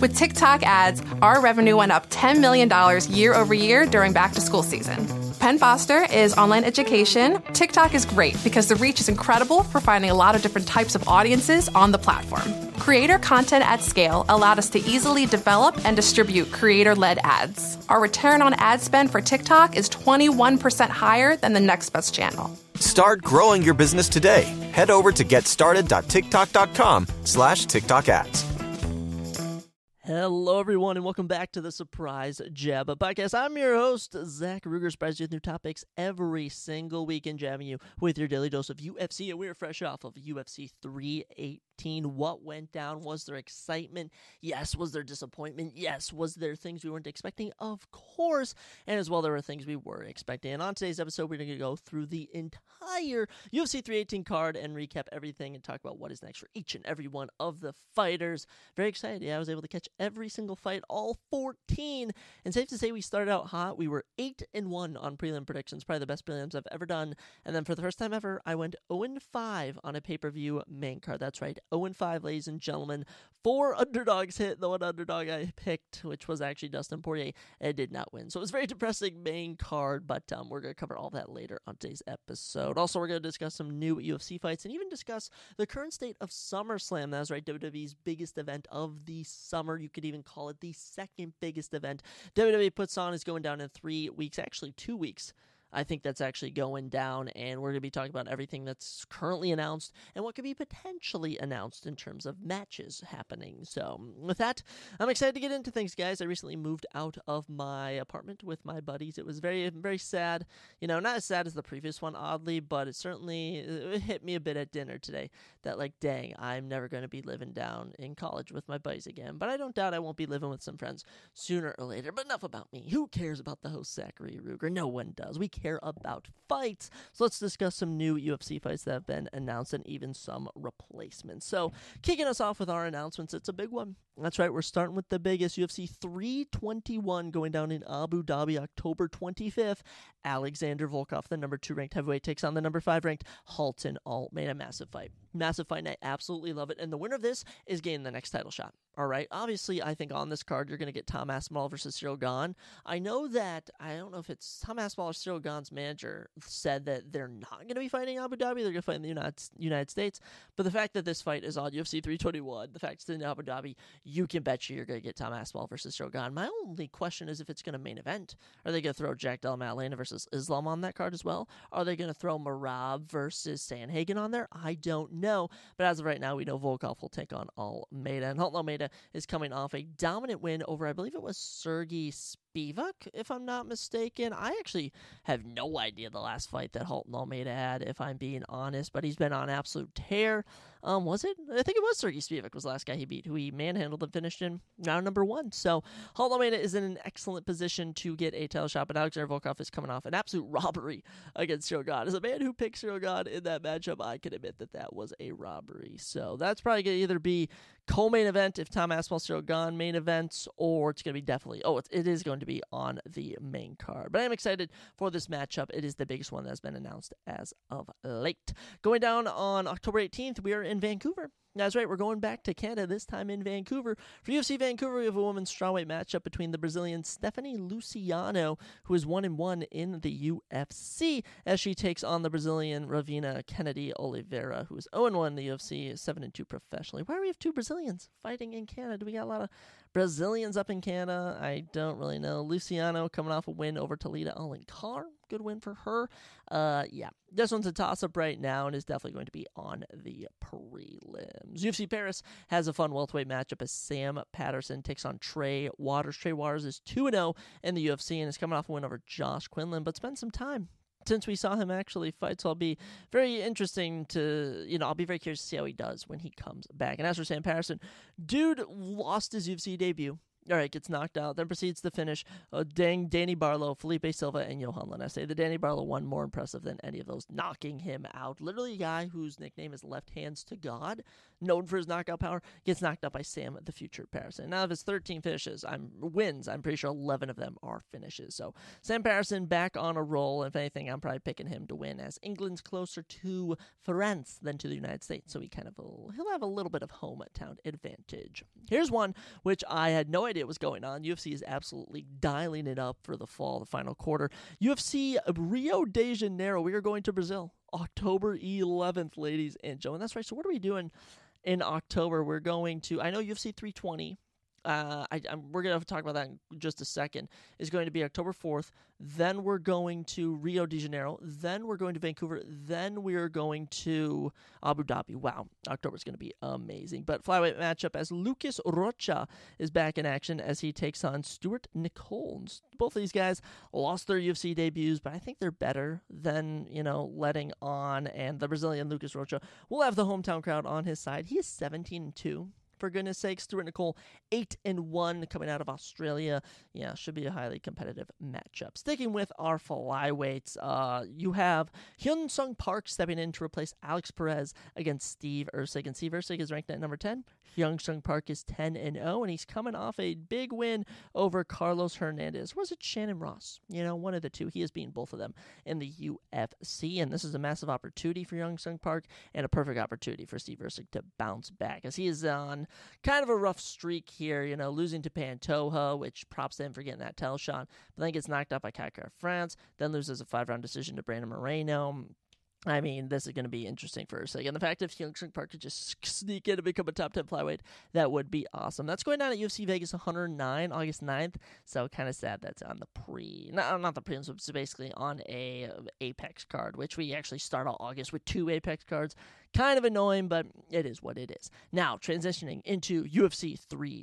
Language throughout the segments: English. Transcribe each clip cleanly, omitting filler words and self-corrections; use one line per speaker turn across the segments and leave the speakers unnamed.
With TikTok ads, our revenue went up $10 million year over year during back-to-school season. Penn Foster is online education. TikTok is great because the reach is incredible for finding a lot of different types of audiences on the platform. Creator content at scale allowed us to easily develop and distribute creator-led ads. Our return on ad spend for TikTok is 21% higher than the next best channel.
Start growing your business today. Head over to getstarted.tiktok.com/TikTok ads.
Hello, everyone, and welcome back to the Surprise Jab Podcast. I'm your host, Zach Ruger, surprising you with new topics every single week and jabbing you with your daily dose of UFC. And we're fresh off of UFC 318. What went down? Was there excitement? Yes. Was there disappointment? Yes. Was there things we weren't expecting? Of course. And as well, there were things we were expecting. And on today's episode, we're going to go through the entire UFC 318 card and recap everything and talk about what is next for each and every one of the fighters. Very excited. Yeah, I was able to catch every single fight, all 14. And safe to say we started out hot. We were 8-1 on prelim predictions, probably the best prelims I've ever done. And then for the first time ever, I went 0-5 on a pay-per-view main card. That's right. 0-5, ladies and gentlemen. 4 underdogs hit. The one underdog I picked, which was actually Dustin Poirier, it did not win. So it was a very depressing main card, but we're going to cover all that later on today's episode. Also, we're going to discuss some new UFC fights and even discuss the current state of SummerSlam. That's right, WWE's biggest event of the summer. You could even call it the second biggest event WWE puts on. Is going down in 3 weeks, actually 2 weeks. I think that's actually going down, and we're going to be talking about everything that's currently announced and what could be potentially announced in terms of matches happening. So with that, I'm excited to get into things, guys. I recently moved out of my apartment with my buddies. It was very, very sad. You know, not as sad as the previous one, oddly, but it hit me a bit at dinner today that, like, dang, I'm never going to be living down in college with my buddies again. But I don't doubt I won't be living with some friends sooner or later. But enough about me. Who cares about the host, Zachary Ruger? No one does. We care about fights. So let's discuss some new UFC fights that have been announced and even some replacements. So kicking us off with our announcements, it's a big one. That's right, we're starting with the biggest, UFC 321 going down in Abu Dhabi October 25th. Alexander Volkov, the number 2 ranked heavyweight, takes on the number 5 ranked Halton Alt-Made. A massive fight. Massive fight, and I absolutely love it. And the winner of this is getting the next title shot. All right, obviously, I think on this card, you're going to get Tom Aspinall versus Cyril Gane. I know that, I don't know if it's Tom Aspinall or Cyril Gane's manager said that they're not going to be fighting in Abu Dhabi, they're going to fight in the United States. But the fact that this fight is on UFC 321, the fact it's in Abu Dhabi, you can bet you're going to get Tom Aspinall versus Cyril Gane. My only question is if it's going to main event. Are they going to throw Jack Della Maddalena versus Islam on that card as well? Are they going to throw Merab versus Sandhagen on there? I don't know. But as of right now, we know Volkov will take on Almeida. And Almeida is coming off a dominant win over, I believe it was Sergey Spivak, if I'm not mistaken. I actually have no idea the last fight that Halton Almeida had, if I'm being honest, but he's been on absolute tear. Was it? I think it was Sergey Spivak was the last guy he beat, who he manhandled and finished in round number 1. So Halton Almeida is in an excellent position to get a title shot, but Alexander Volkov is coming off an absolute robbery against Cyril Gane. As a man who picked Cyril Gane in that matchup, I can admit that that was a robbery. So that's probably going to either be co-main event if Tom Aspinall, Cyril Gane main events, or it's going to be definitely, it is going to be on the main card. But I am excited for this matchup. It is the biggest one that has been announced as of late. Going down on October 18th, we are in Vancouver. That's right, we're going back to Canada, this time in Vancouver. For UFC Vancouver, we have a women's strawweight matchup between the Brazilian Stephanie Luciano, who is 1-1 in the UFC, as she takes on the Brazilian Ravina Kennedy Oliveira, who is 0-1 in the UFC, 7-2 professionally. Why do we have 2 Brazilians fighting in Canada? Do we got a lot of Brazilians up in Canada? I don't really know. Luciano coming off a win over Talita Alankar. Good win for her. Yeah, this one's a toss-up right now and is definitely going to be on the prelims. UFC Paris has a fun welterweight matchup as Sam Patterson takes on Trey Waters. Trey Waters is 2-0 in the UFC and is coming off a win over Josh Quinlan, but spend some time since we saw him actually fight, so I'll be very interesting to, I'll be very curious to see how he does when he comes back. And as for Sam Patterson, dude lost his UFC debut All right, gets knocked out, then proceeds to finish Danny Barlow, Felipe Silva, and Johan Lanese. The Danny Barlow one more impressive than any of those, knocking him out. Literally a guy whose nickname is Left Hands to God, known for his knockout power, gets knocked out by Sam the Future Patterson. Now, of his 13 wins, I'm pretty sure 11 of them are finishes. So Sam Patterson back on a roll. If anything, I'm probably picking him to win, as England's closer to France than to the United States, so he'll have a little bit of hometown advantage. Here's one which I had no idea was going on. UFC is absolutely dialing it up for the fall, the final quarter. UFC Rio de Janeiro. We are going to Brazil, October 11th, ladies and gentlemen. That's right. So what are we doing in October? We're going to, I know UFC 320. We're going to talk about that in just a second, is going to be October 4th. Then we're going to Rio de Janeiro. Then we're going to Vancouver. Then we're going to Abu Dhabi. Wow, October is going to be amazing. But flyweight matchup, as Lucas Rocha is back in action as he takes on Stuart Nicole. Both of these guys lost their UFC debuts, but I think they're better than, letting on. And the Brazilian Lucas Rocha will have the hometown crowd on his side. He is 17-2. For goodness sakes, Stuart Nicole 8-1 coming out of Australia. Yeah, should be a highly competitive matchup. Sticking with our flyweights, you have Hyun Sung Park stepping in to replace Alex Perez against Steve Erceg. And Steve Erceg is ranked at number 10. Hyun Sung Park is 10-0, and he's coming off a big win over Carlos Hernandez. Was it Shannon Ross? One of the two. He has beaten both of them in the UFC, and this is a massive opportunity for Hyun Sung Park and a perfect opportunity for Steve Erceg to bounce back, as he is on kind of a rough streak here, losing to Pantoja, which props to him for getting that tail shot, but then gets knocked out by Kai France, then loses a 5-round decision to Brandon Moreno. I mean, this is going to be interesting for a second. And the fact if Hyun Sung Park could just sneak in and become a top 10 flyweight, that would be awesome. That's going down at UFC Vegas 109, August 9th. So kind of sad that's on the not the prelims, but basically on a Apex card, which we actually start all August with 2 Apex cards. Kind of annoying, but it is what it is. Now, transitioning into UFC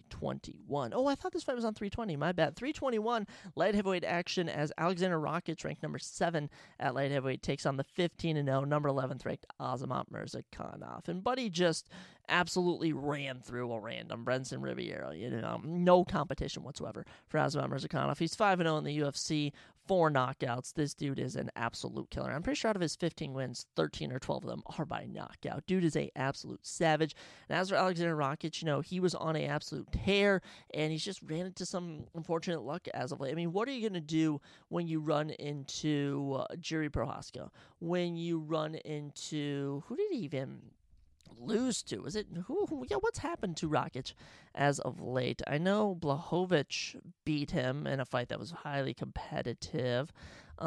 321. Oh, I thought this fight was on 320. My bad. 321, light heavyweight action, as Alexander Rakic, ranked number 7 at light heavyweight, takes on the 15-0, number 11th ranked Azamat Murzakanov. And Buddy just absolutely ran through a random Brendan Riviera. No competition whatsoever for Azamat Murzakanov. He's 5-0 in the UFC. 4 knockouts. This dude is an absolute killer. I'm pretty sure out of his 15 wins, 13 or 12 of them are by knockout. Dude is a absolute savage. And as for Alexander Rakic, he was on a absolute tear, and he's just ran into some unfortunate luck as of late. I mean, what are you going to do when you run into Jiri Prochazka? When you run into, who did he even lose to? Is it who? Yeah, what's happened to Rakic as of late? I know Blachowicz beat him in a fight that was highly competitive. Did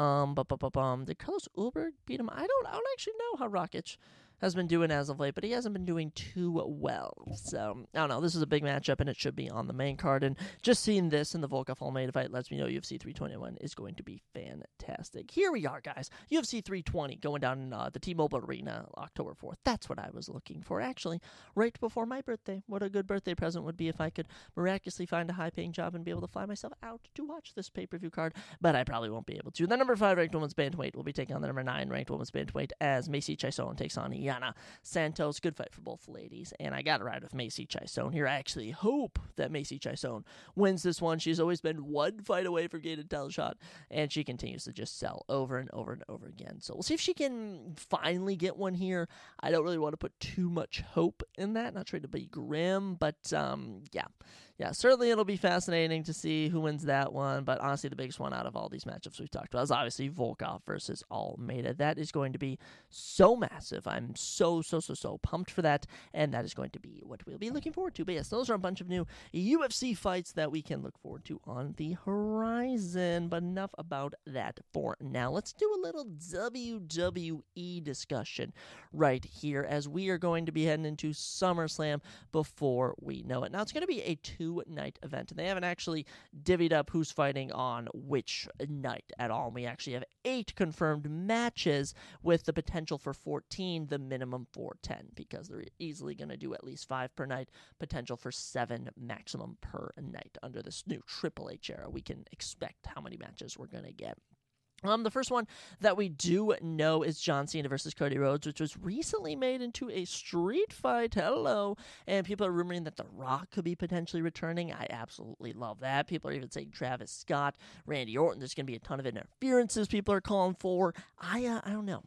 Carlos Ulberg beat him? I don't actually know how Rakic has been doing as of late, but he hasn't been doing too well. So, I don't know. This is a big matchup, and it should be on the main card. And just seeing this in the Volkov Almeida fight lets me know UFC 321 is going to be fantastic. Here we are, guys. UFC 320 going down in the T-Mobile Arena October 4th. That's what I was looking for, actually, right before my birthday. What a good birthday present would be if I could miraculously find a high-paying job and be able to fly myself out to watch this pay-per-view card, but I probably won't be able to. The number 5 ranked women's bantamweight will be taking on the number 9 ranked women's bantamweight, as Macy Chiasson takes on Yana Santos. Good fight for both ladies, and I got to ride with Macy Chiasson here. I actually hope that Macy Chiasson wins this one. She's always been one fight away from getting a title shot, and she continues to just sell over and over and over again. So we'll see if she can finally get one here. I don't really want to put too much hope in that. Not trying to be grim, but yeah, certainly it'll be fascinating to see who wins that one, but honestly the biggest one out of all these matchups we've talked about is obviously Volkov versus Almeida. That is going to be so massive. I'm so pumped for that, and that is going to be what we'll be looking forward to. But yes, those are a bunch of new UFC fights that we can look forward to on the horizon, but enough about that for now. Let's do a little WWE discussion right here, as we are going to be heading into SummerSlam before we know it. Now, it's going to be a 2-night event, and they haven't actually divvied up who's fighting on which night at all. And we actually have 8 confirmed matches with the potential for 14, the minimum for 10, because they're easily going to do at least 5 per night, potential for 7 maximum per night. Under this new Triple H era, we can expect how many matches we're going to get. The first one that we do know is John Cena versus Cody Rhodes, which was recently made into a street fight. Hello. And people are rumoring that The Rock could be potentially returning. I absolutely love that. People are even saying Travis Scott, Randy Orton. There's going to be a ton of interferences people are calling for. I don't know.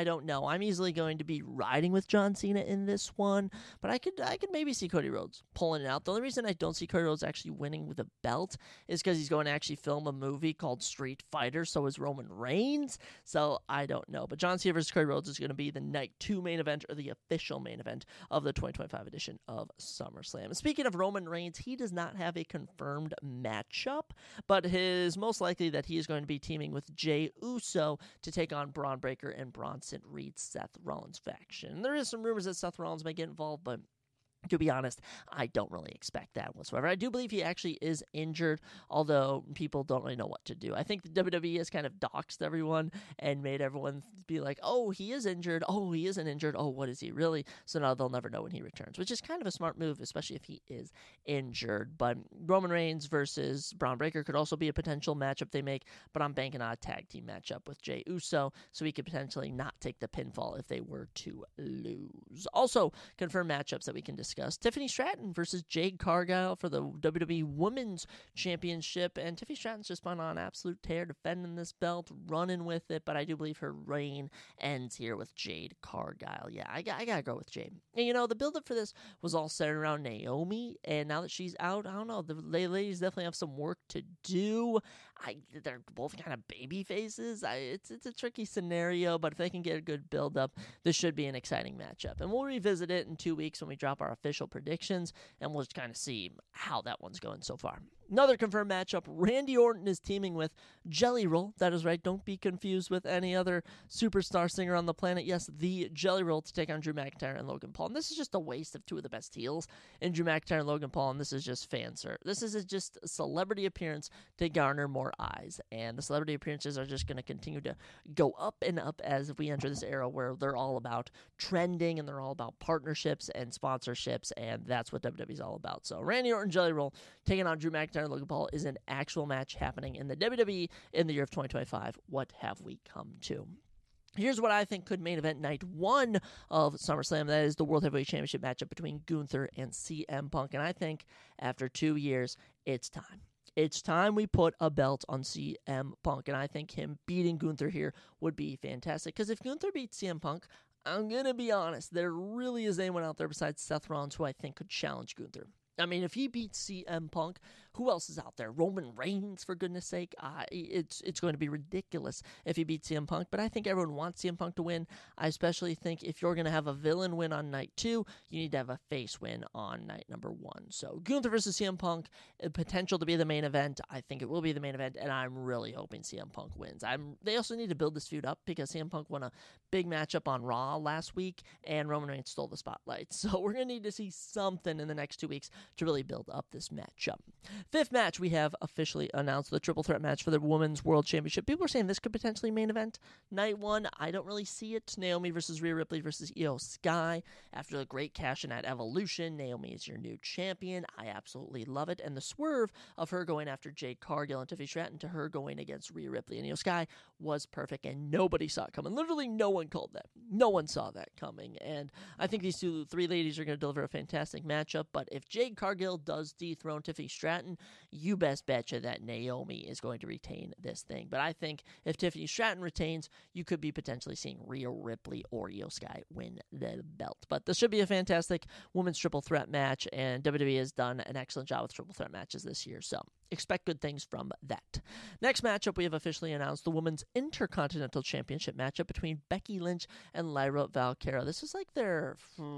I'm easily going to be riding with John Cena in this one, but I could maybe see Cody Rhodes pulling it out. The only reason I don't see Cody Rhodes actually winning with a belt is because he's going to actually film a movie called Street Fighter. So is Roman Reigns. So I don't know. But John Cena versus Cody Rhodes is going to be the Night 2 main event, or the official main event of the 2025 edition of SummerSlam. And speaking of Roman Reigns, he does not have a confirmed matchup, but his most likely that he is going to be teaming with Jey Uso to take on Braun Breaker and Bronson Reed's Seth Rollins faction. There is some rumors that Seth Rollins may get involved, but to be honest, I don't really expect that whatsoever. I do believe he actually is injured, although people don't really know what to do. I think the WWE has kind of doxed everyone and made everyone be like, oh, he is injured. Oh, he isn't injured. Oh, what is he really? So now they'll never know when he returns, which is kind of a smart move, especially if he is injured. But Roman Reigns versus Braun Breaker could also be a potential matchup they make, but I'm banking on a tag team matchup with Jey Uso, so he could potentially not take the pinfall if they were to lose. Also, confirmed matchups that we can discuss. Tiffany Stratton versus Jade Cargill for the WWE Women's Championship, and Tiffany Stratton's just been on an absolute tear defending this belt, running with it, but I do believe her reign ends here with Jade Cargill. Yeah, I gotta go with Jade. And the build-up for this was all centered around Naomi, and now that she's out, I don't know, the ladies definitely have some work to do. They're both kind of baby faces. It's a tricky scenario, but if they can get a good build-up, this should be an exciting matchup. And we'll revisit it in 2 weeks when we drop our official predictions, and we'll just kind of see how that one's going so far. Another confirmed matchup, Randy Orton is teaming with Jelly Roll. That is right, don't be confused with any other superstar singer on the planet. Yes, the Jelly Roll to take on Drew McIntyre and Logan Paul. And this is just a waste of two of the best heels in Drew McIntyre and Logan Paul, and this is just fan service. This is just a celebrity appearance to garner more eyes, and the celebrity appearances are just going to continue to go up and up as we enter this era where they're all about trending, and they're all about partnerships and sponsorships, and that's what WWE is all about. So Randy Orton, Jelly Roll, taking on Drew McIntyre and Logan Paul is an actual match happening in the WWE in the year of 2025. What have we come to? Here's what I think could main event night 1 of SummerSlam. That is the World Heavyweight Championship matchup between Gunther and CM Punk. And I think after 2 years, it's time. It's time we put a belt on CM Punk. And I think him beating Gunther here would be fantastic. Because if Gunther beats CM Punk, I'm going to be honest, there really is anyone out there besides Seth Rollins who I think could challenge Gunther. I mean, if he beats CM Punk, who else is out there? Roman Reigns, for goodness sake. It's going to be ridiculous if he beats CM Punk, but I think everyone wants CM Punk to win. I especially think if you're going to have a villain win on night 2, you need to have a face win on night number 1. So Gunther versus CM Punk, potential to be the main event. I think it will be the main event, and I'm really hoping CM Punk wins. They also need to build this feud up because CM Punk won a big matchup on Raw last week, and Roman Reigns stole the spotlight. So we're going to need to see something in the next 2 weeks to really build up this matchup. 5th match, we have officially announced the triple threat match for the Women's World Championship. People are saying this could potentially main event night 1. I don't really see it. Naomi versus Rhea Ripley versus Io Sky. After the great cash-in at Evolution, Naomi is your new champion. I absolutely love it. And the swerve of her going after Jade Cargill and Tiffany Stratton to her going against Rhea Ripley and Io Sky was perfect, and nobody saw it coming. Literally no one called that. No one saw that coming. And I think these 3 ladies are going to deliver a fantastic matchup, but if Jade Cargill does dethrone Tiffany Stratton, you best betcha that Naomi is going to retain this thing. But I think if Tiffany Stratton retains, you could be potentially seeing Rhea Ripley or Io Sky win the belt. But this should be a fantastic women's triple threat match, and WWE has done an excellent job with triple threat matches this year, so expect good things from that. Next matchup, we have officially announced the Women's Intercontinental Championship matchup between Becky Lynch and Lyra Valkyria. This is like their,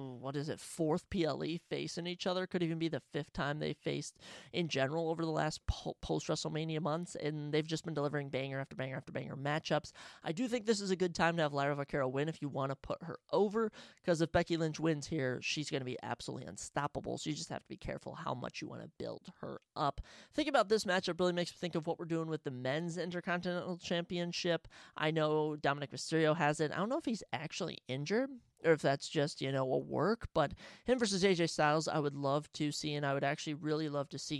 4th PLE facing each other. Could even be the 5th time they faced in general over the last post-WrestleMania months, and they've just been delivering banger after banger after banger matchups. I do think this is a good time to have Lyra Valkyria win if you want to put her over, because if Becky Lynch wins here, she's going to be absolutely unstoppable, so you just have to be careful how much you want to build her up. Think about this matchup really makes me think of what we're doing with the Men's Intercontinental Championship. I know Dominic Mysterio has it. I don't know if he's actually injured or if that's just, a work, but him versus AJ Styles, I would love to see, and I would actually really love to see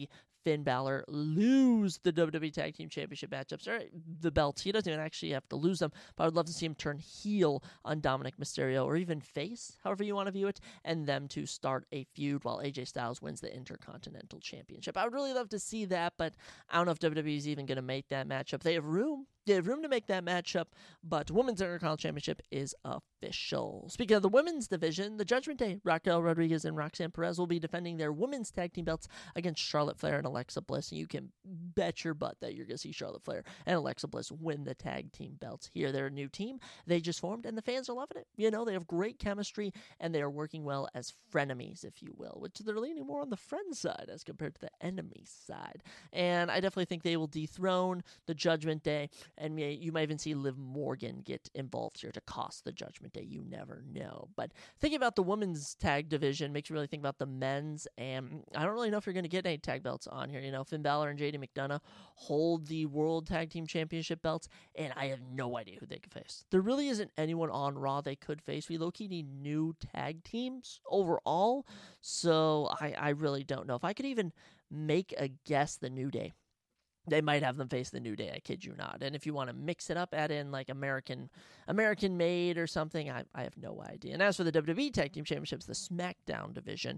Finn Balor lose the WWE Tag Team Championship matchups, or the belts. He doesn't even actually have to lose them, but I would love to see him turn heel on Dominic Mysterio, or even face, however you want to view it, and them to start a feud while AJ Styles wins the Intercontinental Championship. I would really love to see that, but I don't know if WWE is even going to make that matchup. They have room. They have room to make that matchup, but Women's Intercontinental Championship is official. Speaking of the women's division, the Judgment Day, Raquel Rodriguez and Roxanne Perez will be defending their women's tag team belts against Charlotte Flair and Alexa Bliss. And you can bet your butt that you're going to see Charlotte Flair and Alexa Bliss win the tag team belts here. They're a new team. They just formed, and the fans are loving it. You know, they have great chemistry, and they are working well as frenemies, if you will, which they're leaning more on the friend side as compared to the enemy side. And I definitely think they will dethrone the Judgment Day. And you might even see Liv Morgan get involved here to cost the Judgment Day. You never know. But thinking about the women's tag division makes me really think about the men's. And I don't really know if you're going to get any tag belts on here. You know, Finn Balor and JD McDonough hold the World Tag Team Championship belts, and I have no idea who they could face. There really isn't anyone on Raw they could face. We low-key need new tag teams overall. So I really don't know. If I could even make a guess, the New Day, they might have them face the New Day, I kid you not. And if you want to mix it up, add in like American Made or something, I have no idea. And as for the WWE Tag Team Championships, the SmackDown division,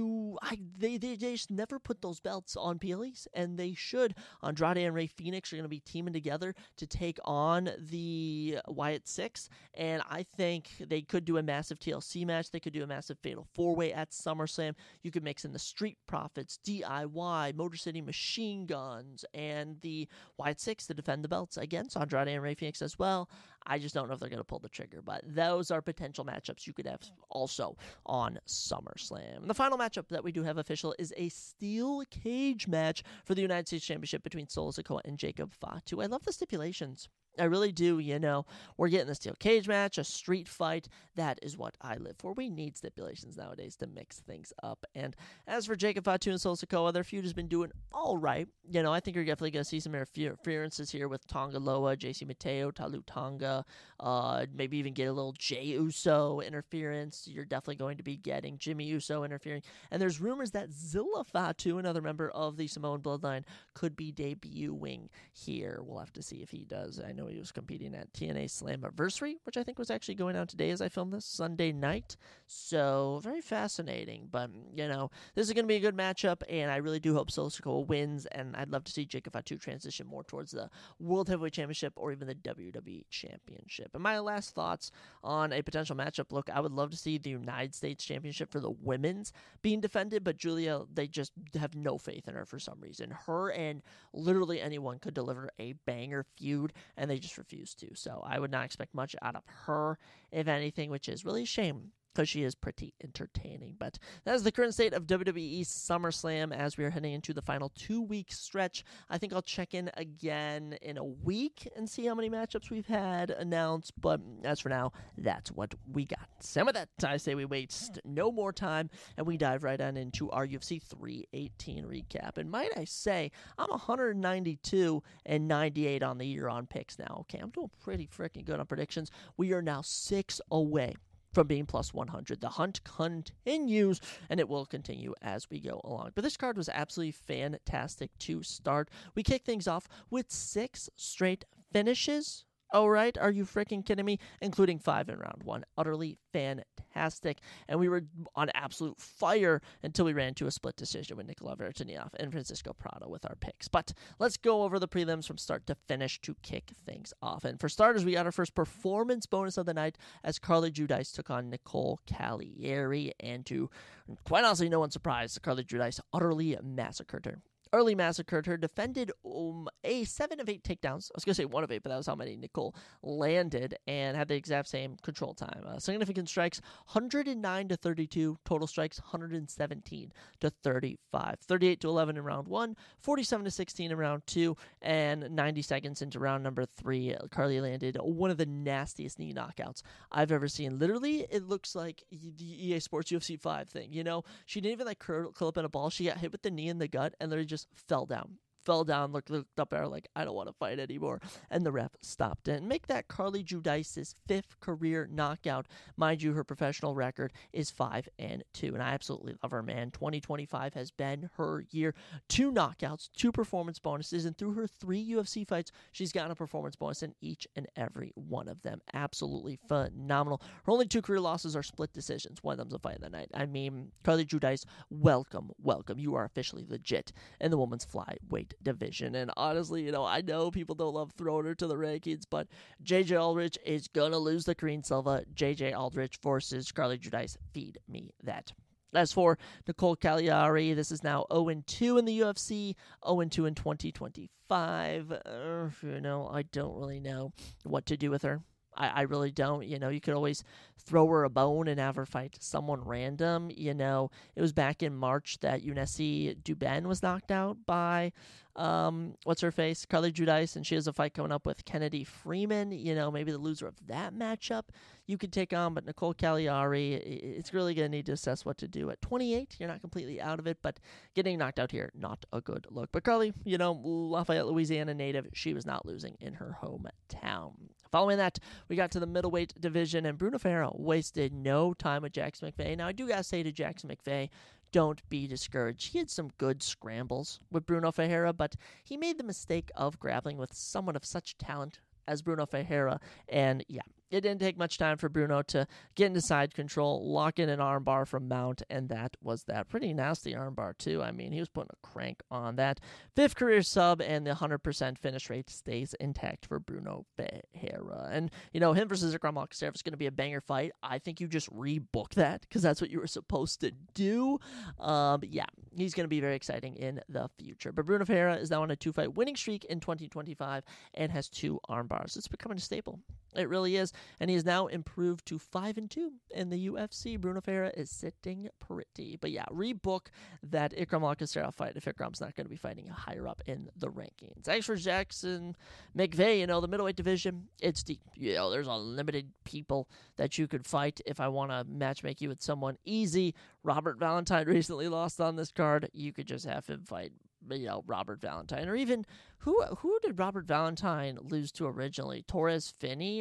they just never put those belts on PLEs, and they should. Andrade and Rey Fenix are going to be teaming together to take on the Wyatt Six, and I think they could do a massive TLC match. They could do a massive Fatal 4-Way at SummerSlam. You could mix in the Street Profits, DIY, Motor City Machine Guns, and the Wyatt Six to defend the belts against Andrade and Rey Fenix as well. I just don't know if they're going to pull the trigger, but those are potential matchups you could have also on SummerSlam. And the final matchup that we do have official is a steel cage match for the United States Championship between Solo Sikoa and Jacob Fatu. I love the stipulations. I really do. You know, we're getting a steel cage match, a street fight. That is what I live for. We need stipulations nowadays to mix things up. And as for Jacob Fatu and Solo Sikoa, their feud has been doing all right. You know, I think you're definitely going to see some interferences here with Tonga Loa, JC Mateo, Talu Tonga, maybe even get a little Jey Uso interference. You're definitely going to be getting Jimmy Uso interfering. And there's rumors that Zilla Fatu, another member of the Samoan Bloodline, could be debuting here. We'll have to see if he does. I know he was competing at TNA Slammiversary, which I think was actually going on today as I filmed this, Sunday night. So, very fascinating. But, you know, this is going to be a good matchup, and I really do hope Solo Sikoa wins, and I'd love to see Jacob Fatu transition more towards the World Heavyweight Championship or even the WWE Championship. And my last thoughts on a potential matchup, look, I would love to see the United States Championship for the women's being defended, but Julia, they just have no faith in her for some reason. Her and literally anyone could deliver a banger feud, and they just refuse to. So I would not expect much out of her, if anything, which is really a shame, because she is pretty entertaining. But that is the current state of WWE SummerSlam as we are heading into the final 2-week stretch. I think I'll check in again in a week and see how many matchups we've had announced. But as for now, that's what we got. So with that, I say we waste no more time and we dive right on into our UFC 318 recap. And might I say, I'm 192-98 on the year on picks now. Okay, I'm doing pretty freaking good on predictions. We are now 6 away from being plus 100. The hunt continues, and it will continue as we go along. But this card was absolutely fantastic to start. We kick things off with 6 straight finishes. All right, are you freaking kidding me? Including 5 in round 1. Utterly fantastic. And we were on absolute fire until we ran to a split decision with Nikolai Veretanov and Francisco Prado with our picks. But let's go over the prelims from start to finish to kick things off. And for starters, we got our first performance bonus of the night as Carly Giudice took on Nicole Cagliari. And to quite honestly, no one's surprised, Carly Giudice utterly massacred her. Early massacred her, defended a 7 of 8 takedowns. I was going to say 1 of 8, but that was how many Nicole landed, and had the exact same control time. Significant strikes, 109-32. Total strikes, 117-35. 38-11 in round 1, 47-16 in round 2, and 90 seconds into round number 3, Carly landed one of the nastiest knee knockouts I've ever seen. Literally, it looks like the EA Sports UFC 5 thing, you know? She didn't even curl up in a ball. She got hit with the knee in the gut, and literally just fell down fell down, looked up at her like, I don't want to fight anymore. And the ref stopped it. And make that Carly Giudice's 5th career knockout. Mind you, her professional record is 5-2. And I absolutely love her, man. 2025 has been her year. 2 knockouts, 2 performance bonuses, and through her 3 UFC fights, she's gotten a performance bonus in each and every one of them. Absolutely phenomenal. Her only 2 career losses are split decisions. One of them's a fight of the night. I mean, Carly Giudice, welcome. You are officially legit in the women's flyweight division. And honestly, I know people don't love throwing her to the rankings, but JJ Aldrich is going to lose the Karine Silva. JJ Aldrich versus Carly Giudice. Feed me that. As for Nicole Cagliari, this is now 0-2 in the UFC, 0-2 in 2025. I don't really know what to do with her. I really don't. You could always throw her a bone and have her fight someone random. It was back in March that Eunice Dubin was knocked out by, what's-her-face, Carly Giudice, and she has a fight coming up with Kennedy Freeman. Maybe the loser of that matchup you could take on, but Nicole Cagliari, it's really going to need to assess what to do. At 28, you're not completely out of it, but getting knocked out here, not a good look. But Carly, Lafayette, Louisiana native, she was not losing in her hometown. Following that, we got to the middleweight division, and Bruno Ferreira wasted no time with Jackson McVeigh. Now, I do got to say to Jackson McVeigh, don't be discouraged. He had some good scrambles with Bruno Ferreira, but he made the mistake of grappling with someone of such talent as Bruno Ferreira, and yeah, it didn't take much time for Bruno to get into side control, lock in an armbar from Mount, and that was that. Pretty nasty armbar, too. I mean, he was putting a crank on that. 5th career sub, and the 100% finish rate stays intact for Bruno Ferreira. And, him versus Ikram Makhachev is going to be a banger fight. I think you just rebook that, because that's what you were supposed to do. Yeah, he's going to be very exciting in the future. But Bruno Ferreira is now on a 2-fight winning streak in 2025 and has 2 armbars. It's becoming a staple. It really is. And he has now improved to 5-2 in the UFC. Bruno Ferreira is sitting pretty. But yeah, rebook that Ikram Makhachev fight if Ikram's not going to be fighting higher up in the rankings. As for Jackson McVeigh, the middleweight division, it's deep. There's unlimited people that you could fight. If I want to matchmake you with someone easy, Robert Valentine recently lost on this card. You could just have him fight Robert Valentine, or even who did Robert Valentine lose to originally? Torres Finney?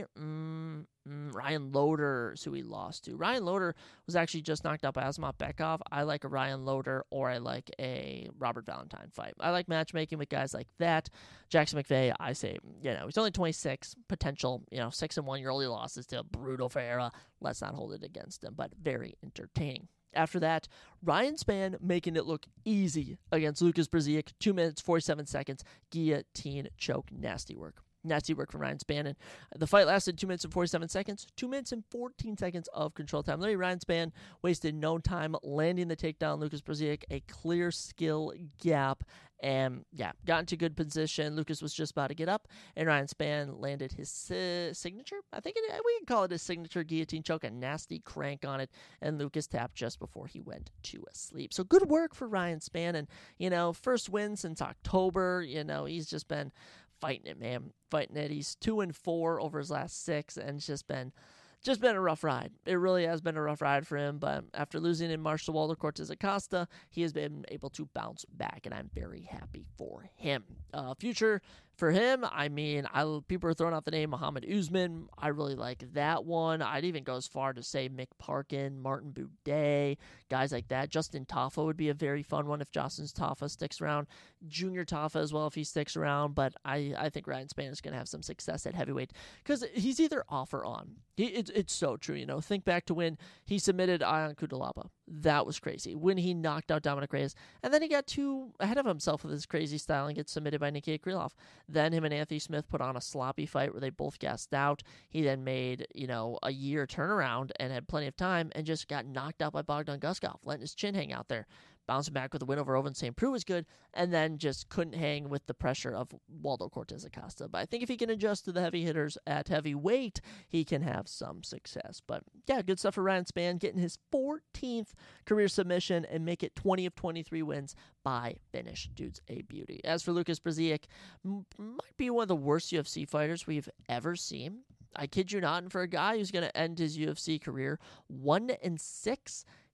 Ryan Loder is who he lost to. Ryan Loder was actually just knocked out by Azamat Bekov. I like a Ryan Loder, or I like a Robert Valentine fight. I like matchmaking with guys like that. Jackson McVeigh, I say, he's only 26, potential, 6-1. Your only losses to Bruno Ferreira. Let's not hold it against him, but very entertaining. After that, Ryan Spann making it look easy against Lucas Brzezic. 2 minutes, 47 seconds, guillotine choke. Nasty work. Nasty work from Ryan Spann. And the fight lasted 2 minutes and 47 seconds. 2 minutes and 14 seconds of control time. Literally, Ryan Spann wasted no time landing the takedown. Lucas Brzezic, a clear skill gap. And yeah, got into good position. Lucas was just about to get up, and Ryan Spann landed his signature. I think we can call it his signature guillotine choke, a nasty crank on it, and Lucas tapped just before he went to sleep. So good work for Ryan Spann, and first win since October. He's just been fighting it, man, fighting it. He's 2-4 over his last 6, and it's just been a rough ride. It really has been a rough ride for him, but after losing in March to Waldo Cortez Acosta, he has been able to bounce back, and I'm very happy for him. Future for him, people are throwing out the name Muhammad Usman. I really like that one. I'd even go as far to say Mick Parkin, Martin Buday, guys like that. Justin Tafa would be a very fun one if Justin Tafa sticks around. Junior Tafa as well if he sticks around, but I think Ryan Spann is going to have some success at heavyweight because he's either off or on. It's so true, Think back to when he submitted Ion Kudalaba. That was crazy. When he knocked out Dominic Reyes, and then he got too ahead of himself with his crazy style and gets submitted by Nikita Krylov. Then him and Anthony Smith put on a sloppy fight where they both gassed out. He then made, a year turnaround and had plenty of time and just got knocked out by Bogdan Guskov, letting his chin hang out there. Bouncing back with a win over Oven St. Preux was good, and then just couldn't hang with the pressure of Waldo Cortez Acosta. But I think if he can adjust to the heavy hitters at heavyweight, he can have some success. But yeah, good stuff for Ryan Spann, getting his 14th career submission and make it 20 of 23 wins by finish. Dude's a beauty. As for Lucas Brzezic, might be one of the worst UFC fighters we've ever seen. I kid you not, and for a guy who's going to end his UFC career 1-6,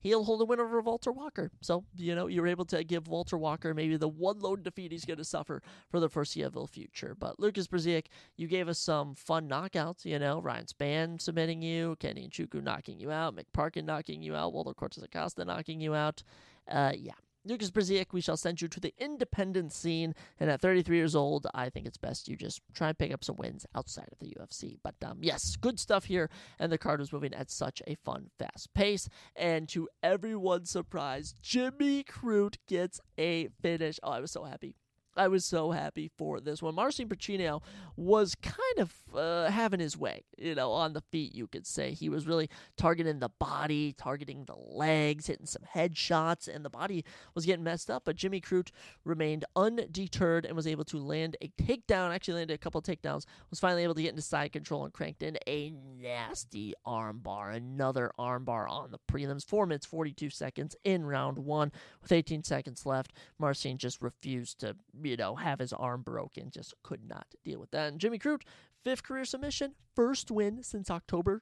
he'll hold a win over Walter Walker. So, you're able to give Walter Walker maybe the one lone defeat he's going to suffer for the foreseeable future. But Lucas Brzezinski, you gave us some fun knockouts, Ryan Spann submitting you, Kenny Nchukwu knocking you out, Mick Parkin knocking you out, Walter Cortez Acosta knocking you out. Lucas Brzezinski, we shall send you to the independent scene, and at 33 years old, I think it's best you just try and pick up some wins outside of the UFC. But yes, good stuff here, and the card was moving at such a fun, fast pace, and to everyone's surprise, Jimmy Crute gets a finish. Oh, I was so happy. I was so happy for this one. Marcin Prachnio was kind of having his way, on the feet, you could say. He was really targeting the body, targeting the legs, hitting some headshots, and the body was getting messed up. But Jimmy Crute remained undeterred and was able to land a takedown, actually landed a couple of takedowns, was finally able to get into side control and cranked in a nasty armbar, another armbar on the prelims. 4 minutes, 42 seconds in round one. With 18 seconds left, Marcin just refused to have his arm broken, just could not deal with that. And Jimmy Crute, 5th career submission, first win since October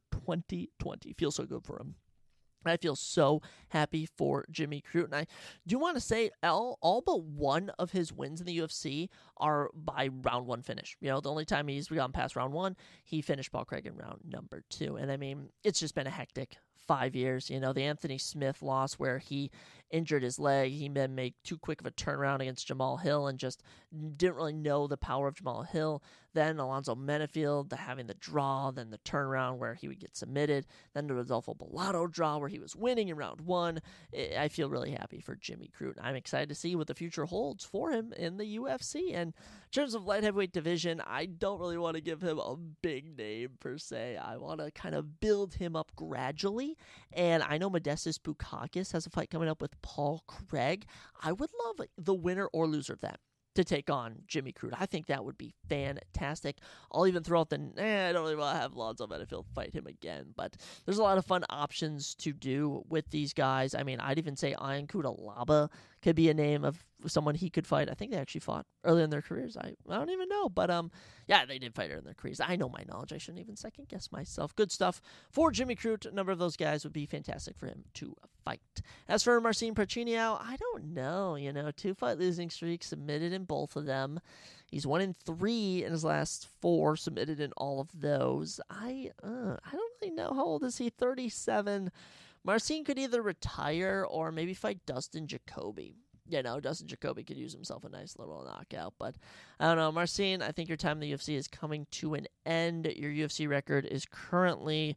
2020. Feels so good for him. I feel so happy for Jimmy Crute. And I do want to say all but one of his wins in the UFC are by round one finish. The only time he's gotten past round one, he finished Paul Craig in round number 2. And I mean, it's just been a hectic 5 years. The Anthony Smith loss where he injured his leg. He then made too quick of a turnaround against Jamal Hill and just didn't really know the power of Jamal Hill. Then Alonzo Menefield having the draw, then the turnaround where he would get submitted. Then the Rodolfo Bellato draw where he was winning in round one. I feel really happy for Jimmy Crute. I'm excited to see what the future holds for him in the UFC. And in terms of light heavyweight division, I don't really want to give him a big name per se. I want to kind of build him up gradually. And I know Modestas Bukauskas has a fight coming up with Paul Craig. I would love the winner or loser of that to take on Jimmy Crute. I think that would be fantastic. I'll even throw out I don't really want to have Alonzo Menefield fight him again, but there's a lot of fun options to do with these guys. I mean, I'd even say Ian Cutelaba could be a name of someone he could fight. I think they actually fought early in their careers. I don't even know, but they did fight early in their careers. I know my knowledge. I shouldn't even second guess myself. Good stuff for Jimmy Crute. A number of those guys would be fantastic for him to fight. As for Marcin Prachnio, I don't know. 2-fight losing streak, submitted in both of them. He's 1-3 in his last 4, submitted in all of those. I don't really know. How old is he? 37. Marcin could either retire or maybe fight Dustin Jacoby. Dustin Jacoby could use himself a nice little knockout. But I don't know. Marcin, I think your time in the UFC is coming to an end. Your UFC record is currently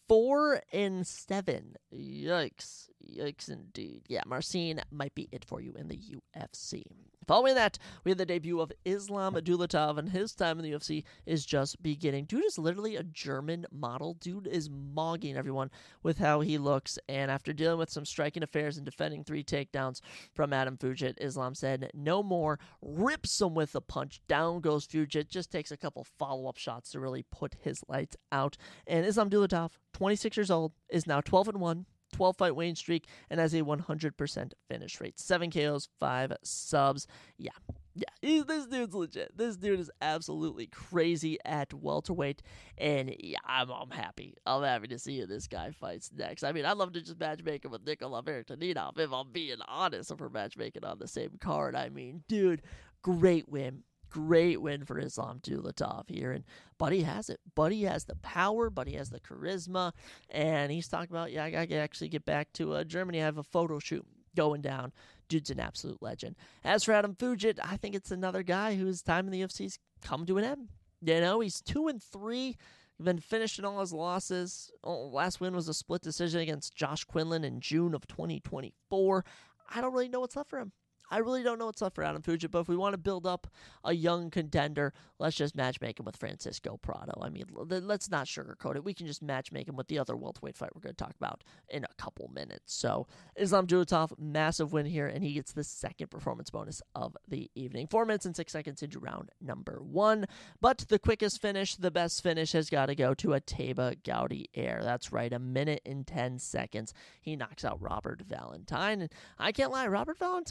4-7. Yikes. Yikes indeed. Yeah, Marcin might be it for you in the UFC. Following that, we have the debut of Islam Dulatov, and his time in the UFC is just beginning. Dude is literally a German model. Dude is mogging everyone with how he looks, and after dealing with some striking affairs and defending 3 takedowns from Adam Fugitt, Islam said no more, rips him with a punch. Down goes Fugitt, just takes a couple follow-up shots to really put his lights out. And Islam Dulatov, 26 years old, is now 12-1. 12-fight winning streak, and has a 100% finish rate. 7 KOs, 5 subs. Yeah, this dude's legit. This dude is absolutely crazy at welterweight, and yeah, I'm happy. I'm happy to see who this guy fights next. I mean, I'd love to just matchmake him with Nikola Vertanidov, if I'm being honest, for matchmaking on the same card. I mean, dude, great win. Great win for Islam Dulatov here, and Buddy has it. Buddy has the power, Buddy has the charisma, and he's talking about, I gotta actually get back to Germany. I have a photo shoot going down. Dude's an absolute legend. As for Adam Fugitt, I think it's another guy whose time in the UFC's come to an end. He's 2-3. Been finished in all his losses. Last win was a split decision against Josh Quinlan in June of 2024. I don't really know what's left for him. I really don't know what's left for Adam Fugitt, but if we want to build up a young contender, let's just matchmake him with Francisco Prado. I mean, let's not sugarcoat it. We can just matchmake him with the other welterweight fight we're going to talk about in a couple minutes. So, Islam Dulatov, massive win here, and he gets the second performance bonus of the evening. 4 minutes and 6 seconds into round number 1. But the quickest finish, the best finish, has got to go to Ateba Gaudier. That's right, 1 minute and 10 seconds. He knocks out Robert Valentine. And I can't lie, Robert Valentine was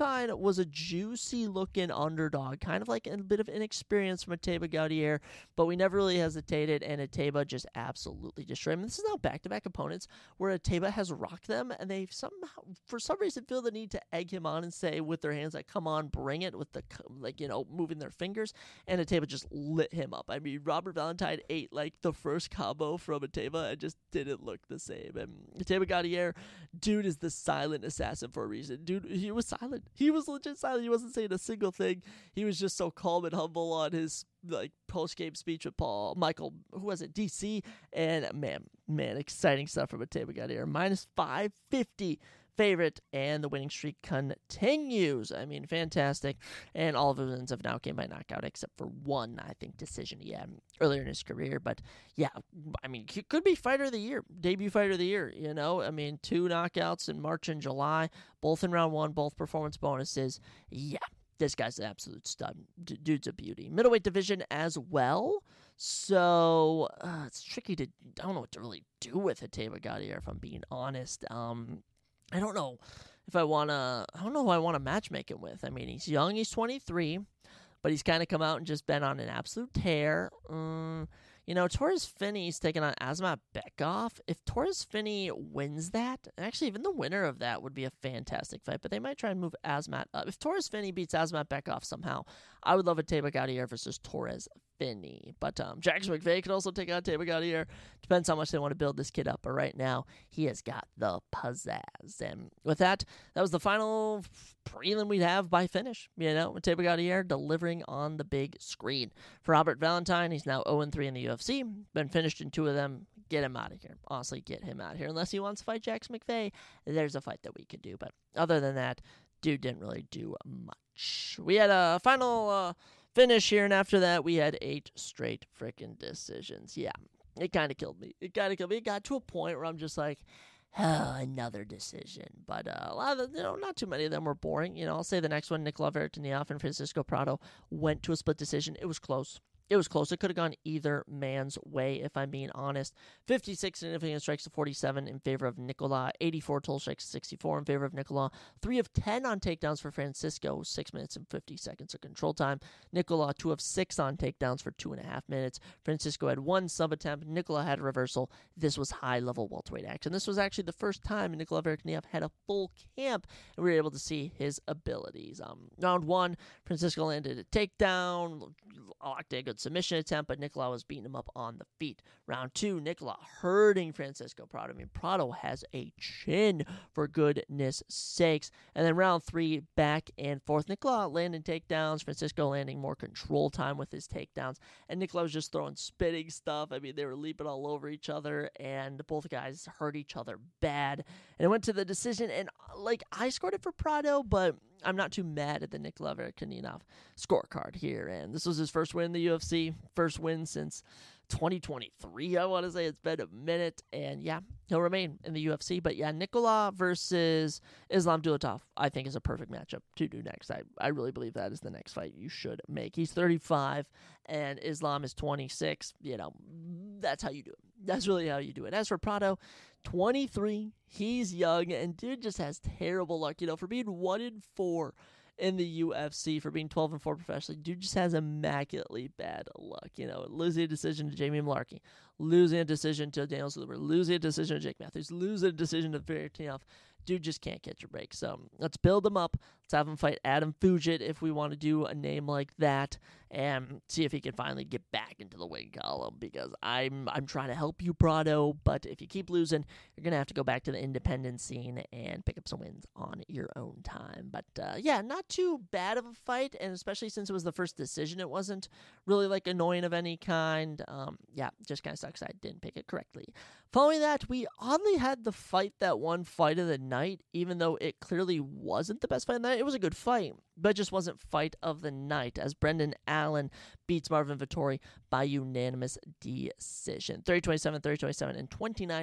was a juicy-looking underdog, kind of like a bit of inexperience from Ateba Gaudier, but we never really hesitated, and Ateba just absolutely destroyed him. This is now back-to-back opponents where Ateba has rocked them, and they somehow, for some reason, feel the need to egg him on and say with their hands, like, come on, bring it, with the, moving their fingers, and Ateba just lit him up. I mean, Robert Valentine ate, the first combo from Ateba and just didn't look the same. And Ateba Gaudier, dude is the silent assassin for a reason. Dude, he was silent. He was legit silent. He wasn't saying a single thing. He was just so calm and humble on his post-game speech with Michael, who was it, DC, and man, exciting stuff from Ateba Gaudier. Minus 550 favorite, and the winning streak continues. I mean, fantastic. And all of his wins have now came by knockout, except for one, I think, decision he had earlier in his career. But yeah, I mean, he could be fighter of the year, debut fighter of the year, I mean, 2 knockouts in March and July, both in round 1, both performance bonuses. Yeah, this guy's an absolute stud. Dude's a beauty. Middleweight division as well. So it's tricky I don't know what to really do with Ateba Gaudier, if I'm being honest. I don't know who I want to matchmake him with. I mean, he's young, he's 23, but he's kind of come out and just been on an absolute tear. Torres Finney's taking on Azamat Bekov. If Torres Finney wins that, actually even the winner of that would be a fantastic fight, but they might try and move Azamat up. If Torres Finney beats Azamat Bekov somehow, I would love Ateba Gaudier versus Torres Finney. But Jackson McVeigh could also take on Ateba Gaudier. Depends how much they want to build this kid up, but right now he has got the pizzazz. And with that was the final prelim we'd have by finish. Ateba Gaudier delivering on the big screen. For Robert Valentine, he's now 0-3 in the UFC. Been finished in 2 of them. Get him out of here. Honestly, get him out of here. Unless he wants to fight Jackson McVeigh, there's a fight that we could do. But other than that, dude didn't really do much. We had a final finish here, and after that, we had 8 straight freaking decisions. Yeah, it kind of killed me. It got to a point where I'm just like, another decision. But a lot of them, not too many of them were boring. I'll say the next one, Nicolas Vertaniaf and Francisco Prado went to a split decision. It was close. It could have gone either man's way, if I'm being honest. 56 significant strikes to 47 in favor of Nicolas. 84 total strikes to 64 in favor of Nicolas. 3 of 10 on takedowns for Francisco. 6 minutes and 50 seconds of control time. Nicolas, 2 of 6 on takedowns for 2.5 minutes. Francisco had 1 sub attempt. Nicolas had a reversal. This was high-level welterweight action. This was actually the first time Nicolas Vertaniaf had a full camp, and we were able to see his abilities. Round 1, Francisco landed a takedown, locked a good submission attempt, but Nicolas was beating him up on the feet. Round 2, Nicolas hurting Francisco Prado. I mean, Prado has a chin, for goodness sakes. And then round 3, back and forth. Nicolas landing takedowns, Francisco landing more control time with his takedowns, and Nicolas was just throwing spitting stuff. I mean, they were leaping all over each other, and both guys hurt each other bad. And it went to the decision, and I scored it for Prado, but I'm not too mad at the Nicolas Vertaniaf scorecard here. And this was his first win in the UFC, first win since 2023, I want to say. It's been a minute, and yeah, he'll remain in the UFC. But yeah, Nicolas versus Islam Dulatov, I think, is a perfect matchup to do next. I really believe that is the next fight you should make. He's 35, and Islam is 26. That's how you do it. That's really how you do it. As for Prado, 23, he's young, and dude just has terrible luck. For being 1-4 in the UFC, for being 12-4 professionally, dude just has immaculately bad luck. Losing a decision to Jamie Malarkey, losing a decision to Daniel Zuluber, losing a decision to Jake Matthews, losing a decision to Vertaniaf. Dude just can't catch a break. So let's build him up. Let's have him fight Adam Fugit if we want to do a name like that, and see if he can finally get back into the win column, because I'm trying to help you, Prado, but if you keep losing, you're going to have to go back to the independent scene and pick up some wins on your own time. But yeah, not too bad of a fight, and especially since it was the first decision, it wasn't really annoying of any kind. Yeah, just kind of sucks I didn't pick it correctly. Following that, we oddly had the fight that won fight of the night, even though it clearly wasn't the best fight of the night. It was a good fight, but it just wasn't fight of the night, as Brendan Allen beats Marvin Vettori by unanimous decision. 30-27, 30-27, and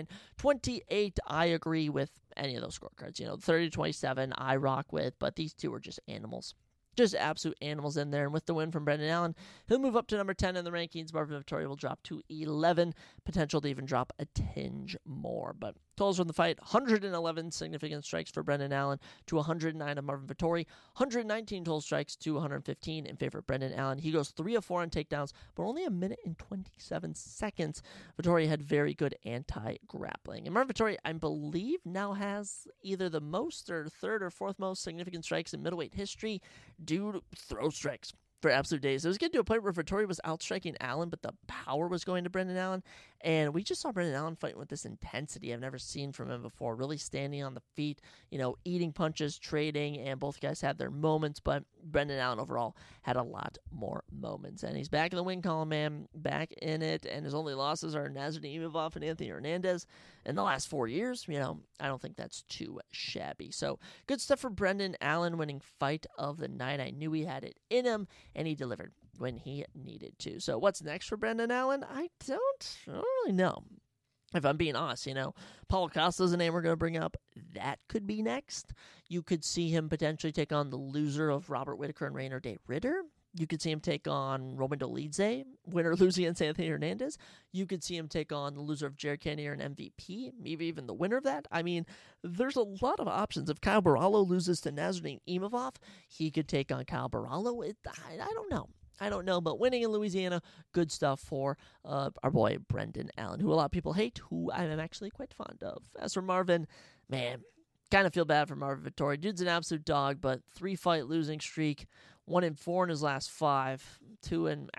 29-28. I agree with any of those scorecards. 30-27 I rock with, but these two are just animals. Just absolute animals in there. And with the win from Brendan Allen, he'll move up to number 10 in the rankings. Marvin Vettori will drop to 11. Potential to even drop a tinge more. But Totals from the fight, 111 significant strikes for Brendan Allen to 109 of Marvin Vettori, 119 total strikes to 115 in favor of Brendan Allen. He goes 3 of 4 on takedowns, but only a minute and 27 seconds. Vettori had very good anti-grappling. And Marvin Vettori, I believe, now has either the most or third or fourth most significant strikes in middleweight history. Dude throws strikes for absolute days. It was getting to a point where Vettori was outstriking Allen, but the power was going to Brendan Allen. And we just saw Brendan Allen fighting with this intensity I've never seen from him before, really standing on the feet, eating punches, trading, and both guys had their moments, but Brendan Allen overall had a lot more moments. And he's back in the win column, man, back in it, and his only losses are Nasruddin Imavov and Anthony Hernandez in the last 4 years. I don't think that's too shabby. So good stuff for Brendan Allen, winning fight of the night. I knew he had it in him, and he delivered when he needed to. So what's next for Brendan Allen? I don't really know. If I'm being honest, Paulo Costa's a name we're going to bring up. That could be next. You could see him potentially take on the loser of Robert Whitaker and Rainer Day Ritter. You could see him take on Roman Dolidze, winner losing against Anthony Hernandez. You could see him take on the loser of Jared Cannonier and MVP, maybe even the winner of that. I mean, there's a lot of options. If Kyle Barallo loses to Nasruddin Imavov, he could take on Kyle Barallo. I don't know. But winning in Louisiana, good stuff for our boy Brendan Allen, who a lot of people hate, who I am actually quite fond of. As for Marvin, man, kind of feel bad for Marvin Vettori. Dude's an absolute dog, but 3-fight losing streak, 1-4 in his last 5, 2 and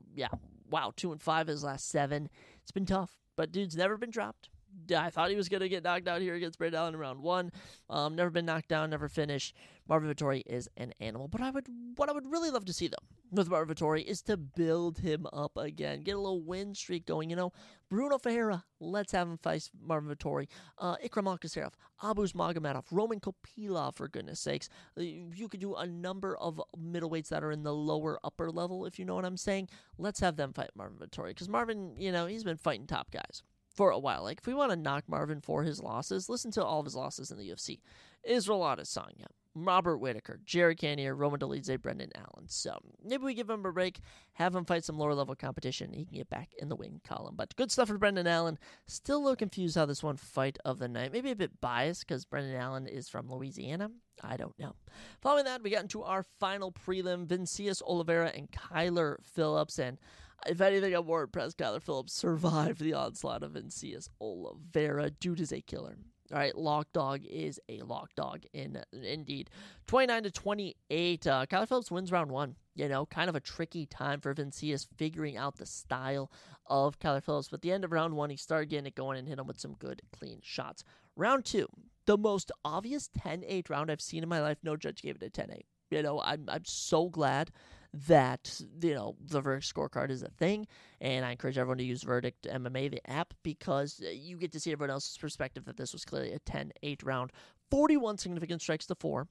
5 his last 7. It's been tough, but dude's never been dropped. I thought he was going to get knocked out here against Brendan Allen in round 1. Never been knocked down, never finished. Marvin Vettori is an animal. But what I would really love to see, though, with Marvin Vettori is to build him up again. Get a little win streak going, Bruno Ferreira, let's have him fight Marvin Vettori. Ikram Alkaserov, Abus Magomedov, Roman Kopilov, for goodness sakes. You could do a number of middleweights that are in the lower upper level, if you know what I'm saying. Let's have them fight Marvin Vettori. Because Marvin, he's been fighting top guys for a while. Like, if we want to knock Marvin for his losses, listen to all of his losses in the UFC. Israel Adesanya, Robert Whitaker, Jared Cannonier, Roman Dolidze, Brendan Allen. So maybe we give him a break, have him fight some lower level competition, he can get back in the win column. But good stuff for Brendan Allen. Still a little confused how this one fight of the night. Maybe a bit biased because Brendan Allen is from Louisiana. I don't know. Following that, we got into our final prelim, Vinicius Oliveira and Kyler Phillips. And if anything, I'm more impressed Kyler Phillips survived the onslaught of Vinicius Oliveira. Dude is a killer. All right, Lock Dog is a lock dog indeed. 29-28. Kyler Phillips wins round 1. Kind of a tricky time for Vinicius figuring out the style of Kyler Phillips. But at the end of round 1, he started getting it going and hit him with some good, clean shots. Round 2, the most obvious 10-8 round I've seen in my life. No judge gave it a 10-8. I'm so glad that, the Verdict scorecard is a thing, and I encourage everyone to use Verdict MMA, the app, because you get to see everyone else's perspective that this was clearly a 10-8 round. 41 significant strikes to 4,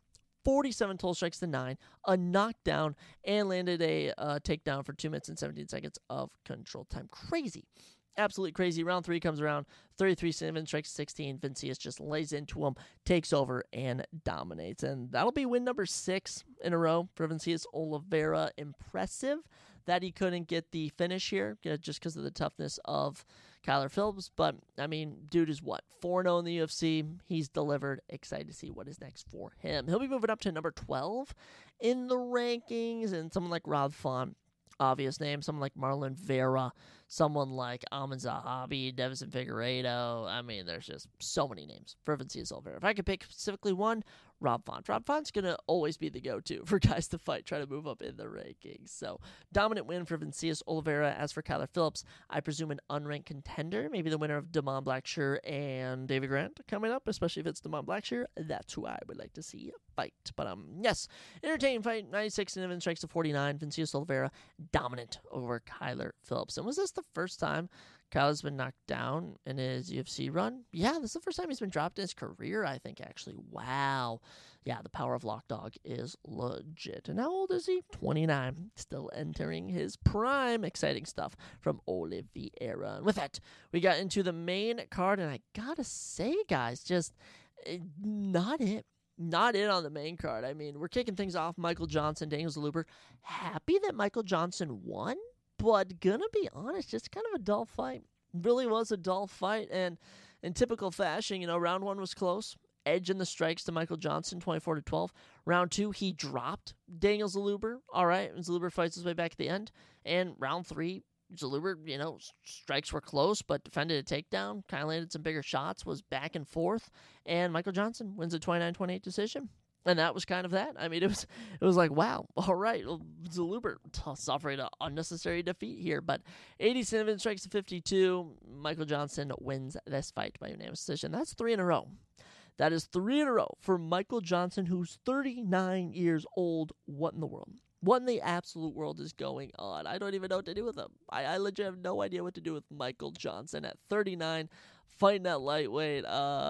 47 total strikes to 9, a knockdown, and landed a takedown for 2 minutes and 17 seconds of control time. Crazy. Absolutely crazy. Round 3 comes around, 33 strikes, 16. Vinicius just lays into him, takes over, and dominates. And that'll be win number 6 in a row for Vinicius Oliveira. Impressive that he couldn't get the finish here, just because of the toughness of Kyler Phillips. But, dude is 4-0 in the UFC. He's delivered. Excited to see what is next for him. He'll be moving up to number 12 in the rankings, and someone like Rob Font, obvious name, someone like Marlon Vera, someone like Amin Zahabi, Devison Figueiredo. There's just so many names for Vinicius Oliveira. If I could pick specifically one, Rob Font. Rob Font's going to always be the go-to for guys to fight, try to move up in the rankings. So, dominant win for Vinicius Oliveira. As for Kyler Phillips, I presume an unranked contender, maybe the winner of Damon Blackshear and David Grant coming up, especially if it's Damon Blackshear. That's who I would like to see fight. But, yes, entertaining fight, 96 and strikes to 49. Vinicius Oliveira dominant over Kyler Phillips. And was this the first time Kyler's been knocked down in his UFC run? Yeah, this is the first time he's been dropped in his career, I think, actually. Wow. Yeah, the power of Lock Dog is legit. And how old is he? 29. Still entering his prime. Exciting stuff from Oliveira. And with that, we got into the main card, and I gotta say, guys, just not it. Not it on the main card. We're kicking things off. Michael Johnson, Daniel Zellhuber. Happy that Michael Johnson won, but gonna be honest, just kind of a dull fight. Really was a dull fight, and in typical fashion, round one was close. Edge in the strikes to Michael Johnson, 24-12. Round two, he dropped Daniel Zellhuber. All right, and Zellhuber fights his way back at the end. And round three, Zellhuber, strikes were close, but defended a takedown, kind of landed some bigger shots, was back and forth, and Michael Johnson wins a 29-28 decision. And that was kind of that. I mean, it was like, wow, all right, well, Zellhuber suffering an unnecessary defeat here, but 87 strikes to 52. Michael Johnson wins this fight by unanimous decision. That's 3 in a row. That is 3 in a row for Michael Johnson, who's 39 years old. What in the world? What in the absolute world is going on? I don't even know what to do with him. I legit have no idea what to do with Michael Johnson at 39, fighting at lightweight.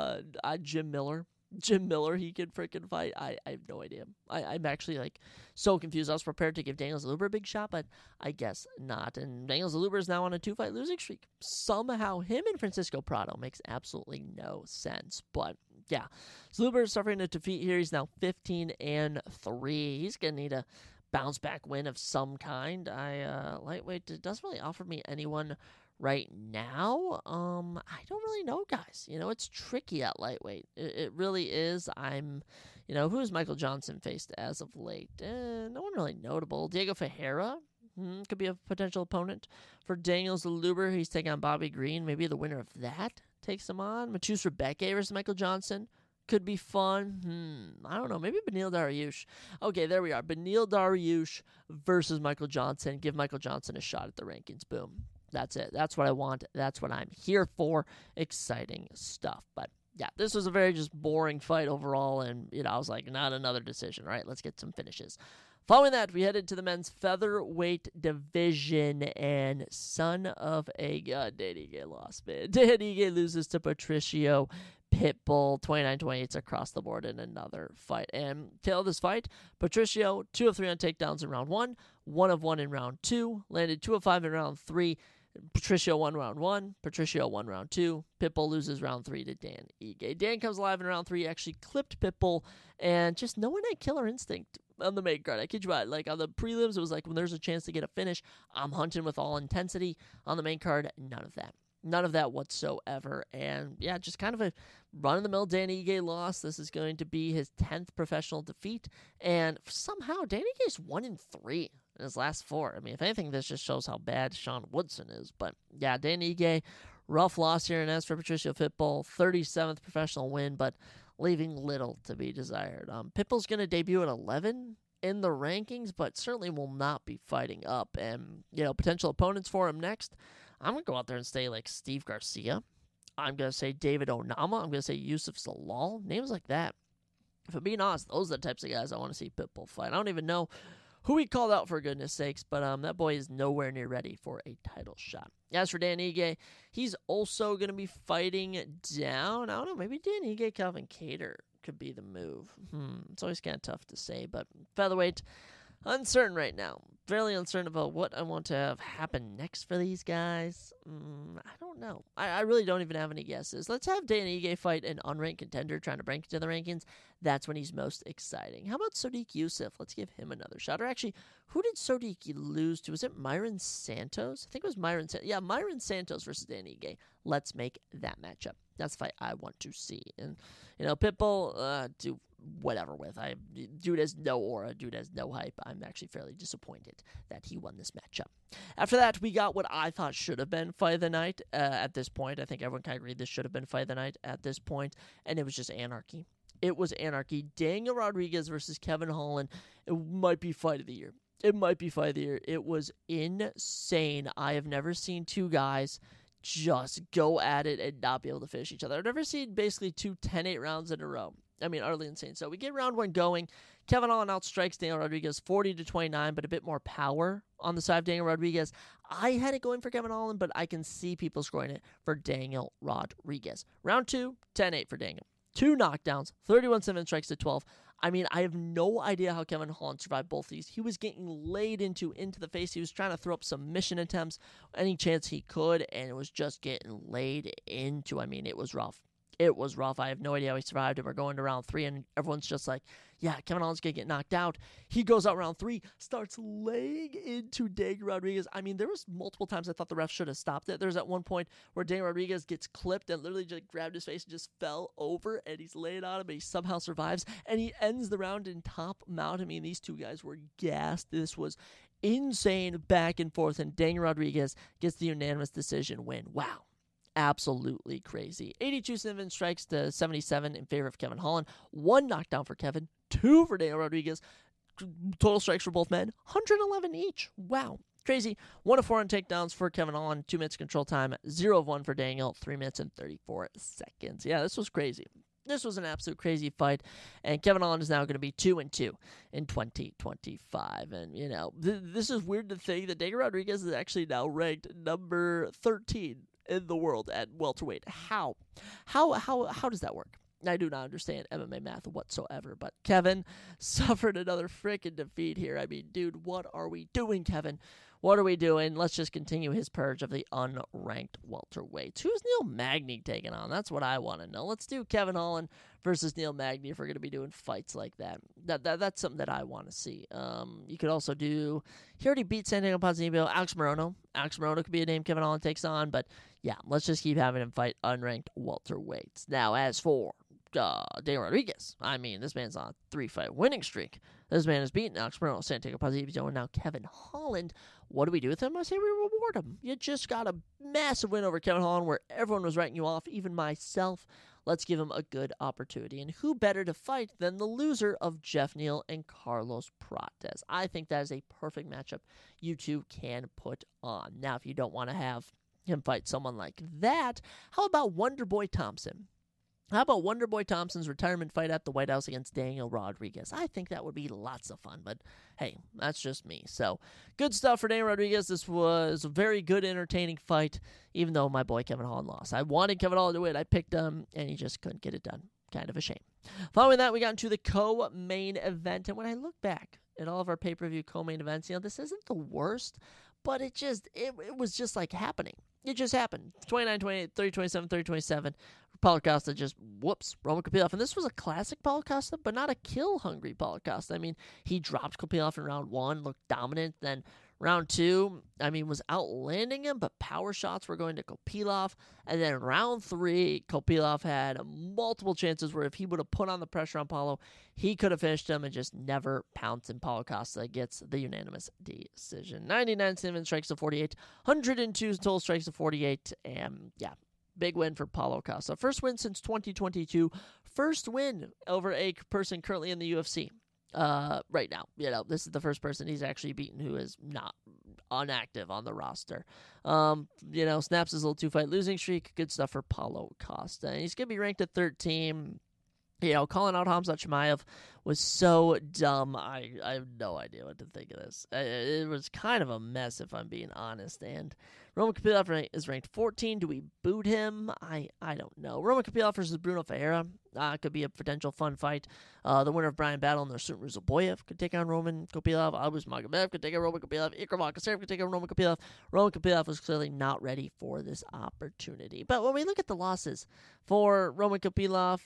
Jim Miller, he can freaking fight. I have no idea. I'm actually so confused. I was prepared to give Daniel Zellhuber a big shot, but I guess not. And Daniel Zellhuber is now on a 2-fight losing streak. Somehow him and Francisco Prado makes absolutely no sense. But yeah, Zellhuber is suffering a defeat here. He's now 15-3. He's gonna need a bounce back win of some kind. Lightweight, it doesn't really offer me anyone right now. I don't really know, guys. It's tricky at lightweight. It really is. Who's Michael Johnson faced as of late? No one really notable. Diego Ferreira could be a potential opponent for Daniel Zellhuber. He's taking on Bobby Green. Maybe the winner of that takes him on. Mateusz Rebecca versus Michael Johnson could be fun. I don't know. Maybe Beneil Dariush. Okay, there we are. Beneil Dariush versus Michael Johnson. Give Michael Johnson a shot at the rankings. Boom. That's it. That's what I want. That's what I'm here for. Exciting stuff. But yeah, this was a very just boring fight overall. And, I was like, not another decision. All right, let's get some finishes. Following that, we headed to the men's featherweight division, and son of a gun, Dan Ige lost, man. Dan Ige loses to Patricio Pitbull, 29-28 across the board in another fight. And tail of this fight, Patricio, 2 of 3 on takedowns in round 1, 1 of 1 in round 2, landed 2 of 5 in round 3. Patricio won round 1, Patricio won round 2. Pitbull loses round 3 to Dan Ige. Dan comes alive in round 3, actually clipped Pitbull, and just no one had killer instinct on the main card. I kid you not. On the prelims, it was like when there's a chance to get a finish, I'm hunting with all intensity. On the main card, none of that. None of that whatsoever. And yeah, just kind of a run-of-the-mill Dan Ige loss. This is going to be his 10th professional defeat. And somehow, Dan Ige is 1-3 in his last 4. I mean, if anything, this just shows how bad Sean Woodson is. But yeah, Dan Ige, rough loss here. And as for Patricio Pitbull, 37th professional win, but leaving little to be desired. Pitbull's going to debut at 11 in the rankings, but certainly will not be fighting up. And, potential opponents for him next, I'm going to go out there and say Steve Garcia. I'm going to say David Onama. I'm going to say Yusuf Zalal. Names like that. If I'm being honest, those are the types of guys I want to see Pitbull fight. I don't even know who he called out, for goodness sakes, but that boy is nowhere near ready for a title shot. As for Dan Ige, he's also going to be fighting down. I don't know, maybe Dan Ige, Calvin Kattar could be the move. It's always kind of tough to say, but featherweight, uncertain right now. Fairly uncertain about what I want to have happen next for these guys. I don't know. I really don't even have any guesses. Let's have Dan Ige fight an unranked contender trying to break into the rankings. That's when he's most exciting. How about Sodiq Yusuff? Let's give him another shot. Or actually, who did Sodiq lose to? Was it Myron Santos? I think it was Myron Santos. Yeah, Myron Santos versus Dan Ige. Let's make that matchup. That's the fight I want to see. And, Pitbull, do whatever with. Dude has no aura. Dude has no hype. I'm actually fairly disappointed that he won this matchup. After that, we got what I thought should have been fight of the night at this point. I think everyone can agree this should have been fight of the night at this point, and it was just anarchy. It was anarchy. Daniel Rodriguez versus Kevin Holland. It might be fight of the year. It might be fight of the year. It was insane. I have never seen two guys just go at it and not be able to finish each other. I've never seen basically 2 10-8 rounds in a row. I mean, utterly insane. So we get round 1 going. Kevin Holland outstrikes Daniel Rodriguez 40-29, but a bit more power on the side of Daniel Rodriguez. I had it going for Kevin Holland, but I can see people scoring it for Daniel Rodriguez. Round 2, 10-8 for Daniel. 2 knockdowns, 31-7 strikes to 12. I mean, I have no idea how Kevin Holland survived both these. He was getting laid into the face. He was trying to throw up submission attempts any chance he could, and it was just getting laid into. I mean, it was rough. It was rough. I have no idea how he survived, and we're going to round 3, and everyone's just like, yeah, Kevin Holland's going to get knocked out. He goes out round 3, starts laying into Daniel Rodriguez. I mean, there was multiple times I thought the ref should have stopped it. There's at one point where Daniel Rodriguez gets clipped and literally just grabbed his face and just fell over, and he's laying on him, and he somehow survives, and he ends the round in top mount. I mean, these two guys were gassed. This was insane back and forth, and Daniel Rodriguez gets the unanimous decision win. Wow. Absolutely crazy. 82 significant strikes to 77 in favor of Kevin Holland. 1 knockdown for Kevin, 2 for Daniel Rodriguez. Total strikes for both men, 111 each. Wow. Crazy. 1 of 4 on takedowns for Kevin Holland, 2 minutes control time, 0 of 1 for Daniel, 3 minutes and 34 seconds. Yeah, this was crazy. This was an absolute crazy fight, and Kevin Holland is now going to be 2-2 in 2025. And, you know, this is weird to think that Daniel Rodriguez is actually now ranked number 13 in the world at welterweight. How does that work? I do not understand MMA math whatsoever, but Kevin suffered another freaking defeat here. I mean, dude, what are we doing, Kevin? What are we doing? Let's just continue his purge of the unranked welterweights. Who's Neil Magny taking on? That's what I want to know. Let's do Kevin Holland versus Neil Magny if we're going to be doing fights like that. That's something that I want to see. You could also do, he already beat Santiago Ponzinibbio, Alex Morono. Alex Morono could be a name Kevin Holland takes on, but yeah, let's just keep having him fight unranked welterweights. Now, as for Daniel Rodriguez, I mean, this man's on a 3-fight winning streak. This man has beaten Alex Morono, Santiago Ponzinibbio, and now Kevin Holland. What do we do with him? I say we reward him. You just got a massive win over Kevin Holland where everyone was writing you off, even myself. Let's give him a good opportunity. And who better to fight than the loser of Jeff Neal and Carlos Prates? I think that is a perfect matchup you two can put on. Now, if you don't want to have him fight someone like that, how about Wonderboy Thompson? How about Wonderboy Thompson's retirement fight at the White House against Daniel Rodriguez? I think that would be lots of fun, but hey, that's just me. So, good stuff for Daniel Rodriguez. This was a very good, entertaining fight, even though my boy Kevin Holland lost. I wanted Kevin Holland to win. I picked him, and he just couldn't get it done. Kind of a shame. Following that, we got into the co-main event, and when I look back at all of our pay-per-view co-main events, you know, this isn't the worst, but it was just like happening. It just happened. 29-28, 30-27, 30-27. Paulo Costa just, Roman Kopylov. And this was a classic Paulo Costa, but not a kill-hungry Paulo Costa. I mean, he dropped Kopylov in round 1, looked dominant. Then round 2, I mean, was outlanding him, but power shots were going to Kopylov. And then round 3, Kopylov had multiple chances where if he would have put on the pressure on Paulo, he could have finished him and just never pounced. And Paulo Costa gets the unanimous decision. 99 significant strikes to 48, 102 total strikes to 48, and yeah. Big win for Paulo Costa. First win since 2022. First win over a person currently in the UFC right now. You know, this is the first person he's actually beaten who is not inactive on the roster. You know, snaps his little 2-fight losing streak. Good stuff for Paulo Costa. And he's going to be ranked at 13. You know, calling out Khamzat Chimaev was so dumb. I have no idea what to think of this. It was kind of a mess, if I'm being honest. And Roman Kopylov is ranked 14. Do we boot him? I don't know. Roman Kopylov versus Bruno Ferreira could be a potential fun fight. The winner of Brian Battle and Nursultan Ruzoboyev could take on Roman Kopylov. Albus Magomed could take on Roman Kopylov. Ikram Akasev could take on Roman Kopylov. Roman Kopylov was clearly not ready for this opportunity. But when we look at the losses for Roman Kopylov,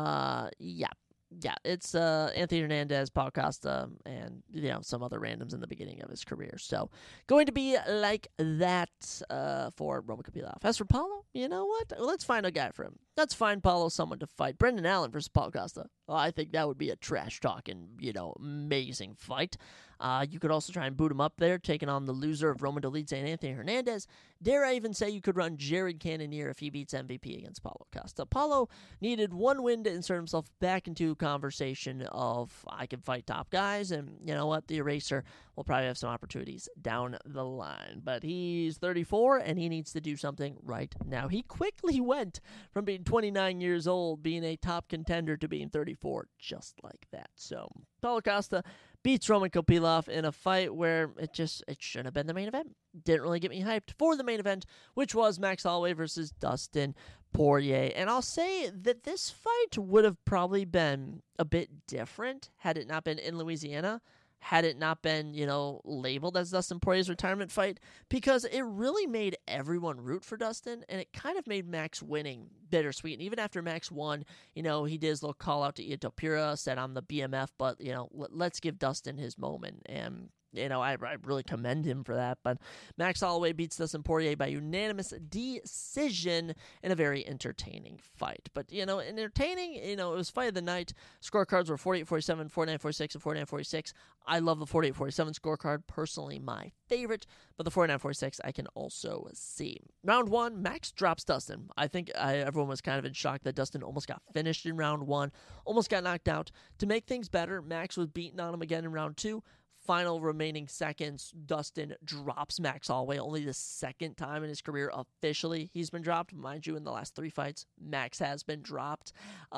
yeah, it's Anthony Hernandez, Paulo Costa, and you know some other randoms in the beginning of his career. So going to be like that for Roman Kopylov. As for Paulo, you know what? Let's find a guy for him. Let's find Paulo someone to fight. Brendan Allen versus Paulo Costa. Well, I think that would be a trash talking, you know, amazing fight. You could also try and boot him up there, taking on the loser of Roman Dolidze and Anthony Hernandez. Dare I even say you could run Jared Cannonier if he beats MVP against Paulo Costa. Paulo needed one win to insert himself back into conversation of I can fight top guys, and you know what? The Eraser will probably have some opportunities down the line. But he's 34, and he needs to do something right now. He quickly went from being 29 years old, being a top contender, to being 34, just like that. So Paulo Costa beats Roman Kopylov in a fight where it shouldn't have been the main event. Didn't really get me hyped for the main event, which was Max Holloway versus Dustin Poirier. And I'll say that this fight would have probably been a bit different had it not been in Louisiana. had it not been, labeled as Dustin Poirier's retirement fight, because it really made everyone root for Dustin, and it kind of made Max winning bittersweet. And even after Max won, he did his little call out to Ian Topuria, said, I'm the BMF, but, let's give Dustin his moment. And I really commend him for that. But Max Holloway beats Dustin Poirier by unanimous decision in a very entertaining fight. But, entertaining, it was fight of the night. Scorecards were 48-47, 49-46, and 49-46. I love the 48-47 scorecard, personally my favorite, but the 49-46 I can also see. Round 1, Max drops Dustin. I think everyone was kind of in shock that Dustin almost got finished in round 1, almost got knocked out. To make things better, Max was beating on him again in round 2. Final remaining seconds, Dustin drops Max Holloway, only the second time in his career officially he's been dropped. Mind you, in the last 3 fights, Max has been dropped.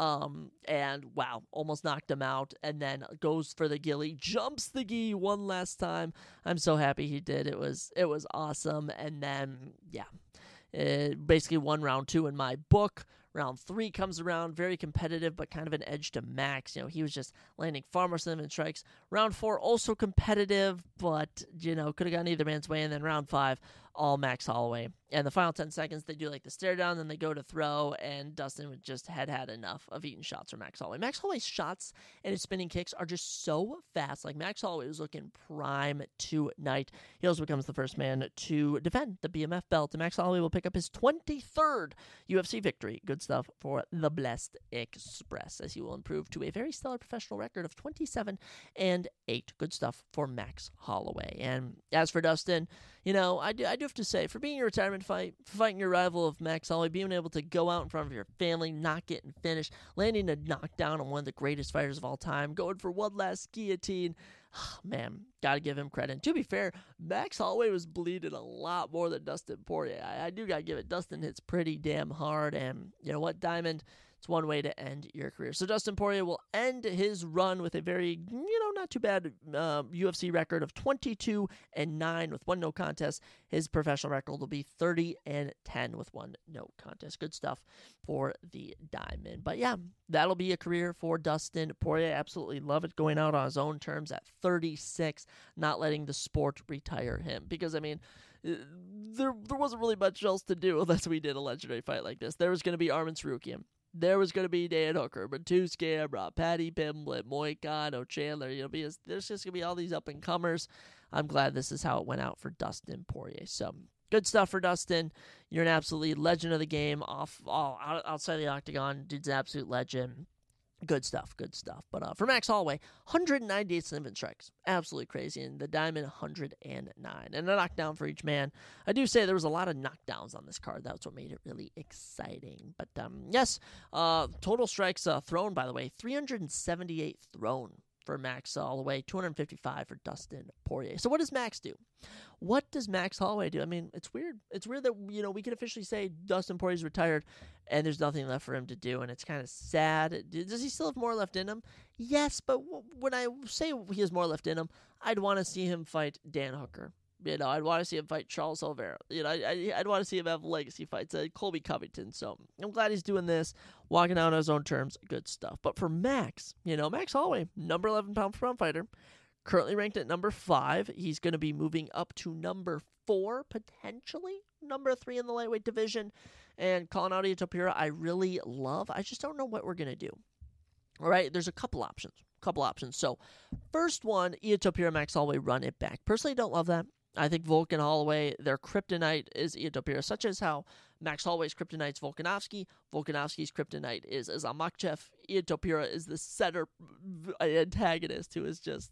And wow, almost knocked him out, and then goes for the gilly, jumps the gi one last time. I'm so happy he did. It was awesome. And then, basically won round 2 in my book. Round 3 comes around, very competitive, but kind of an edge to Max. He was just landing far more cinnamon strikes. Round 4, also competitive, but, could have gone either man's way. And then round 5, all Max Holloway. And the final 10 seconds, they do like the stare down, then they go to throw, and Dustin just had enough of eating shots from Max Holloway. Max Holloway's shots and his spinning kicks are just so fast. Like, Max Holloway was looking prime tonight. He also becomes the first man to defend the BMF belt, and Max Holloway will pick up his 23rd UFC victory. Good stuff for the Blessed Express, as he will improve to a very stellar professional record of 27-8. Good stuff for Max Holloway. And as for Dustin, I do have to say, for being a retirement fight, fighting your rival of Max Holloway, being able to go out in front of your family, not getting finished, landing a knockdown on one of the greatest fighters of all time, going for one last guillotine, man, gotta give him credit. And to be fair, Max Holloway was bleeding a lot more than Dustin Poirier. I do gotta give it. Dustin hits pretty damn hard, and you know what, Diamond? It's one way to end your career. So Dustin Poirier will end his run with a very, not too bad UFC record of 22-9 with 1 no contest. His professional record will be 30-10 with 1 no contest. Good stuff for the Diamond. But yeah, that'll be a career for Dustin Poirier. Absolutely love it, going out on his own terms at 36, not letting the sport retire him. Because, there wasn't really much else to do unless we did a legendary fight like this. There was going to be Arman Tsarukyan. There was going to be Dan Hooker, Matus Gamrot, Paddy Pimblett, Moicano, Chandler. There's just going to be all these up-and-comers. I'm glad this is how it went out for Dustin Poirier. So, good stuff for Dustin. You're an absolutely legend of the game. Outside the octagon, dude's an absolute legend. Good stuff. But for Max Holloway, 198 cinnamon strikes. Absolutely crazy. And the Diamond, 109. And a knockdown for each man. I do say there was a lot of knockdowns on this card. That's what made it really exciting. But yes, total strikes thrown, by the way, 378 thrown for Max Holloway, 255 for Dustin Poirier. So what does Max do? What does Max Holloway do? It's weird. It's weird that, we can officially say Dustin Poirier's retired and there's nothing left for him to do, and it's kind of sad. Does he still have more left in him? Yes, but when I say he has more left in him, I'd want to see him fight Dan Hooker. I'd want to see him fight Charles Oliveira. I'd want to see him have legacy fights, Colby Covington. So I'm glad he's doing this, walking out on his own terms. Good stuff. But for Max, Max Holloway, number 11 pound-for-pound fighter, currently ranked at number 5. He's going to be moving up to number 4, potentially number 3 in the lightweight division. And calling out Ian Topuria, I really love. I just don't know what we're going to do. All right, there's a couple options. So, first one, Ian Topuria, Max Holloway run it back. Personally, don't love that. I think Volk and Holloway, their kryptonite is Ian Topuria, such as how Max Holloway's kryptonite is Volkanovski, Volkanovski's kryptonite is Islam Makhachev. Ian Topuria is the center antagonist who is just,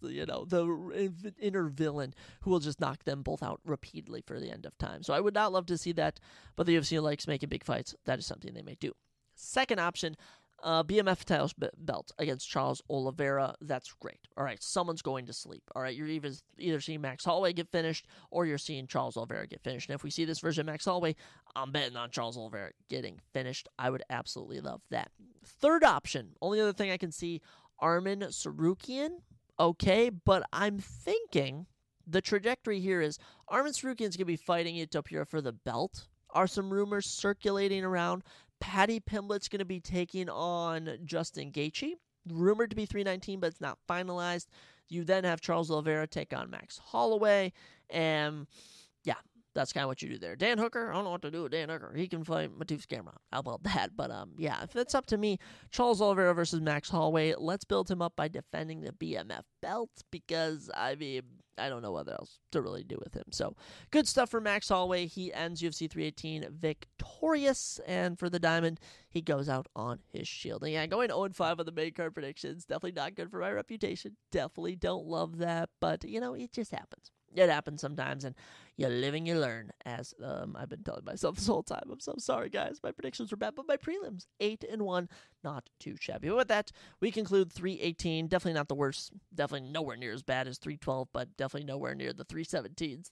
the inner villain who will just knock them both out repeatedly for the end of time. So I would not love to see that, but the UFC likes making big fights. That is something they may do. Second option, BMF title belt against Charles Oliveira. That's great. All right, someone's going to sleep. All right, you're either seeing Max Holloway get finished or you're seeing Charles Oliveira get finished. And if we see this version of Max Holloway, I'm betting on Charles Oliveira getting finished. I would absolutely love that. Third option, only other thing I can see, Arman Tsarukyan. Okay, but I'm thinking the trajectory here is Arman Tsarukyan's going to be fighting Ian Topuria for the belt. Are some rumors circulating around? Paddy Pimblett's going to be taking on Justin Gaethje, rumored to be 319, but it's not finalized. You then have Charles Oliveira take on Max Holloway, and yeah, that's kind of what you do there. Dan Hooker, I don't know what to do with Dan Hooker. He can fight Mateusz Gamrot. How about that? But yeah, if it's up to me, Charles Oliveira versus Max Holloway, let's build him up by defending the BMF belt because, I mean, I don't know what else to really do with him. So good stuff for Max Holloway. He ends UFC 318 victorious, and for the Diamond, he goes out on his shield. And yeah, going 0-5 on the main card predictions, definitely not good for my reputation. Definitely don't love that, but, you know, it just happens. It happens sometimes, and you live and you learn, as I've been telling myself this whole time. I'm so sorry, guys. My predictions were bad, but my prelims, 8-1, not too shabby. But with that, we conclude 318. Definitely not the worst. Definitely nowhere near as bad as 312, but definitely nowhere near the 317s,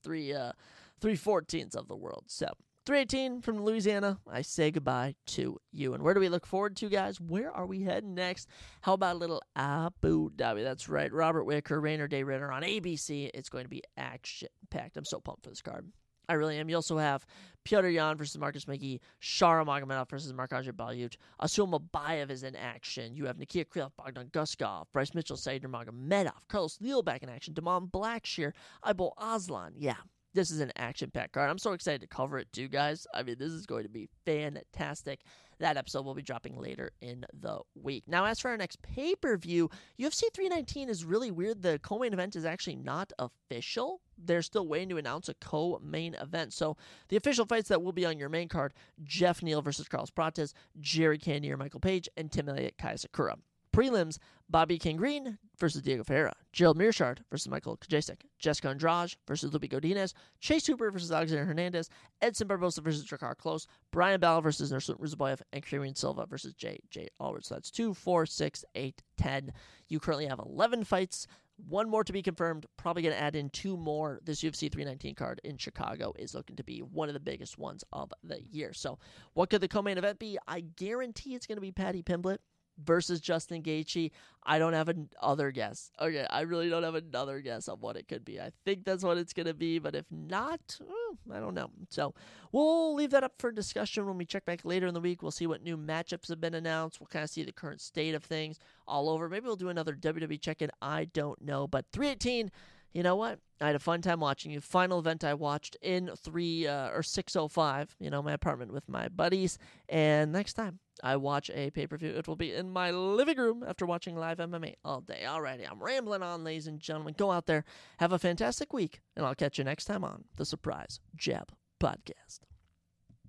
314s of the world. So 318 from Louisiana, I say goodbye to you. And where do we look forward to, guys? Where are we heading next? How about a little Abu Dhabi? That's right. Robert Whitaker, Rainer Day Ritter on ABC. It's going to be action-packed. I'm so pumped for this card. I really am. You also have Petr Yan versus Marcus McGee, Shara Magomedov versus Marc-Andre Baljuch, Asul Mabayev is in action. You have Nikia Krylov, Bogdan Guskov, Bryce Mitchell, Said Nurmagomedov, Carlos Neal back in action, Damon Blackshear, Aibol Aslan. Yeah. This is an action-packed card. I'm so excited to cover it too, guys. I mean, this is going to be fantastic. That episode will be dropping later in the week. Now, as for our next pay-per-view, UFC 319 is really weird. The co-main event is actually not official. They're still waiting to announce a co-main event. So the official fights that will be on your main card, Jeff Neal versus Carlos Prates, Jerry Cannonier, Michael Page, and Tim Elliott, Kai Sakura. Prelims, Bobby King Green versus Diego Ferreira, Gerald Mearshart versus Michael Kajacek, Jessica Andrade versus Lupi Godinez, Chase Hooper versus Alexander Hernandez, Edson Barbosa versus Drakkar Klose, Brian Bell versus Nursultan Ruzaboyev, and Kieran Silva versus J.J. Allred. So that's 2, 4, 6, 8, 10. You currently have 11 fights. One more to be confirmed. Probably going to add in 2 more. This UFC 319 card in Chicago is looking to be one of the biggest ones of the year. So what could the co-main event be? I guarantee it's going to be Paddy Pimblett versus Justin Gaethje. I don't have another guess. Okay, I really don't have another guess of what it could be. I think that's what it's going to be, but if not, I don't know. So we'll leave that up for discussion when we check back later in the week. We'll see what new matchups have been announced. We'll kind of see the current state of things all over. Maybe we'll do another WWE check-in. I don't know, but 318, you know what? I had a fun time watching you. Final event I watched in 605, my apartment with my buddies. And next time I watch a pay-per-view, it will be in my living room after watching live MMA all day. Alrighty, I'm rambling on, ladies and gentlemen. Go out there, have a fantastic week, and I'll catch you next time on the Surprise Jab Podcast.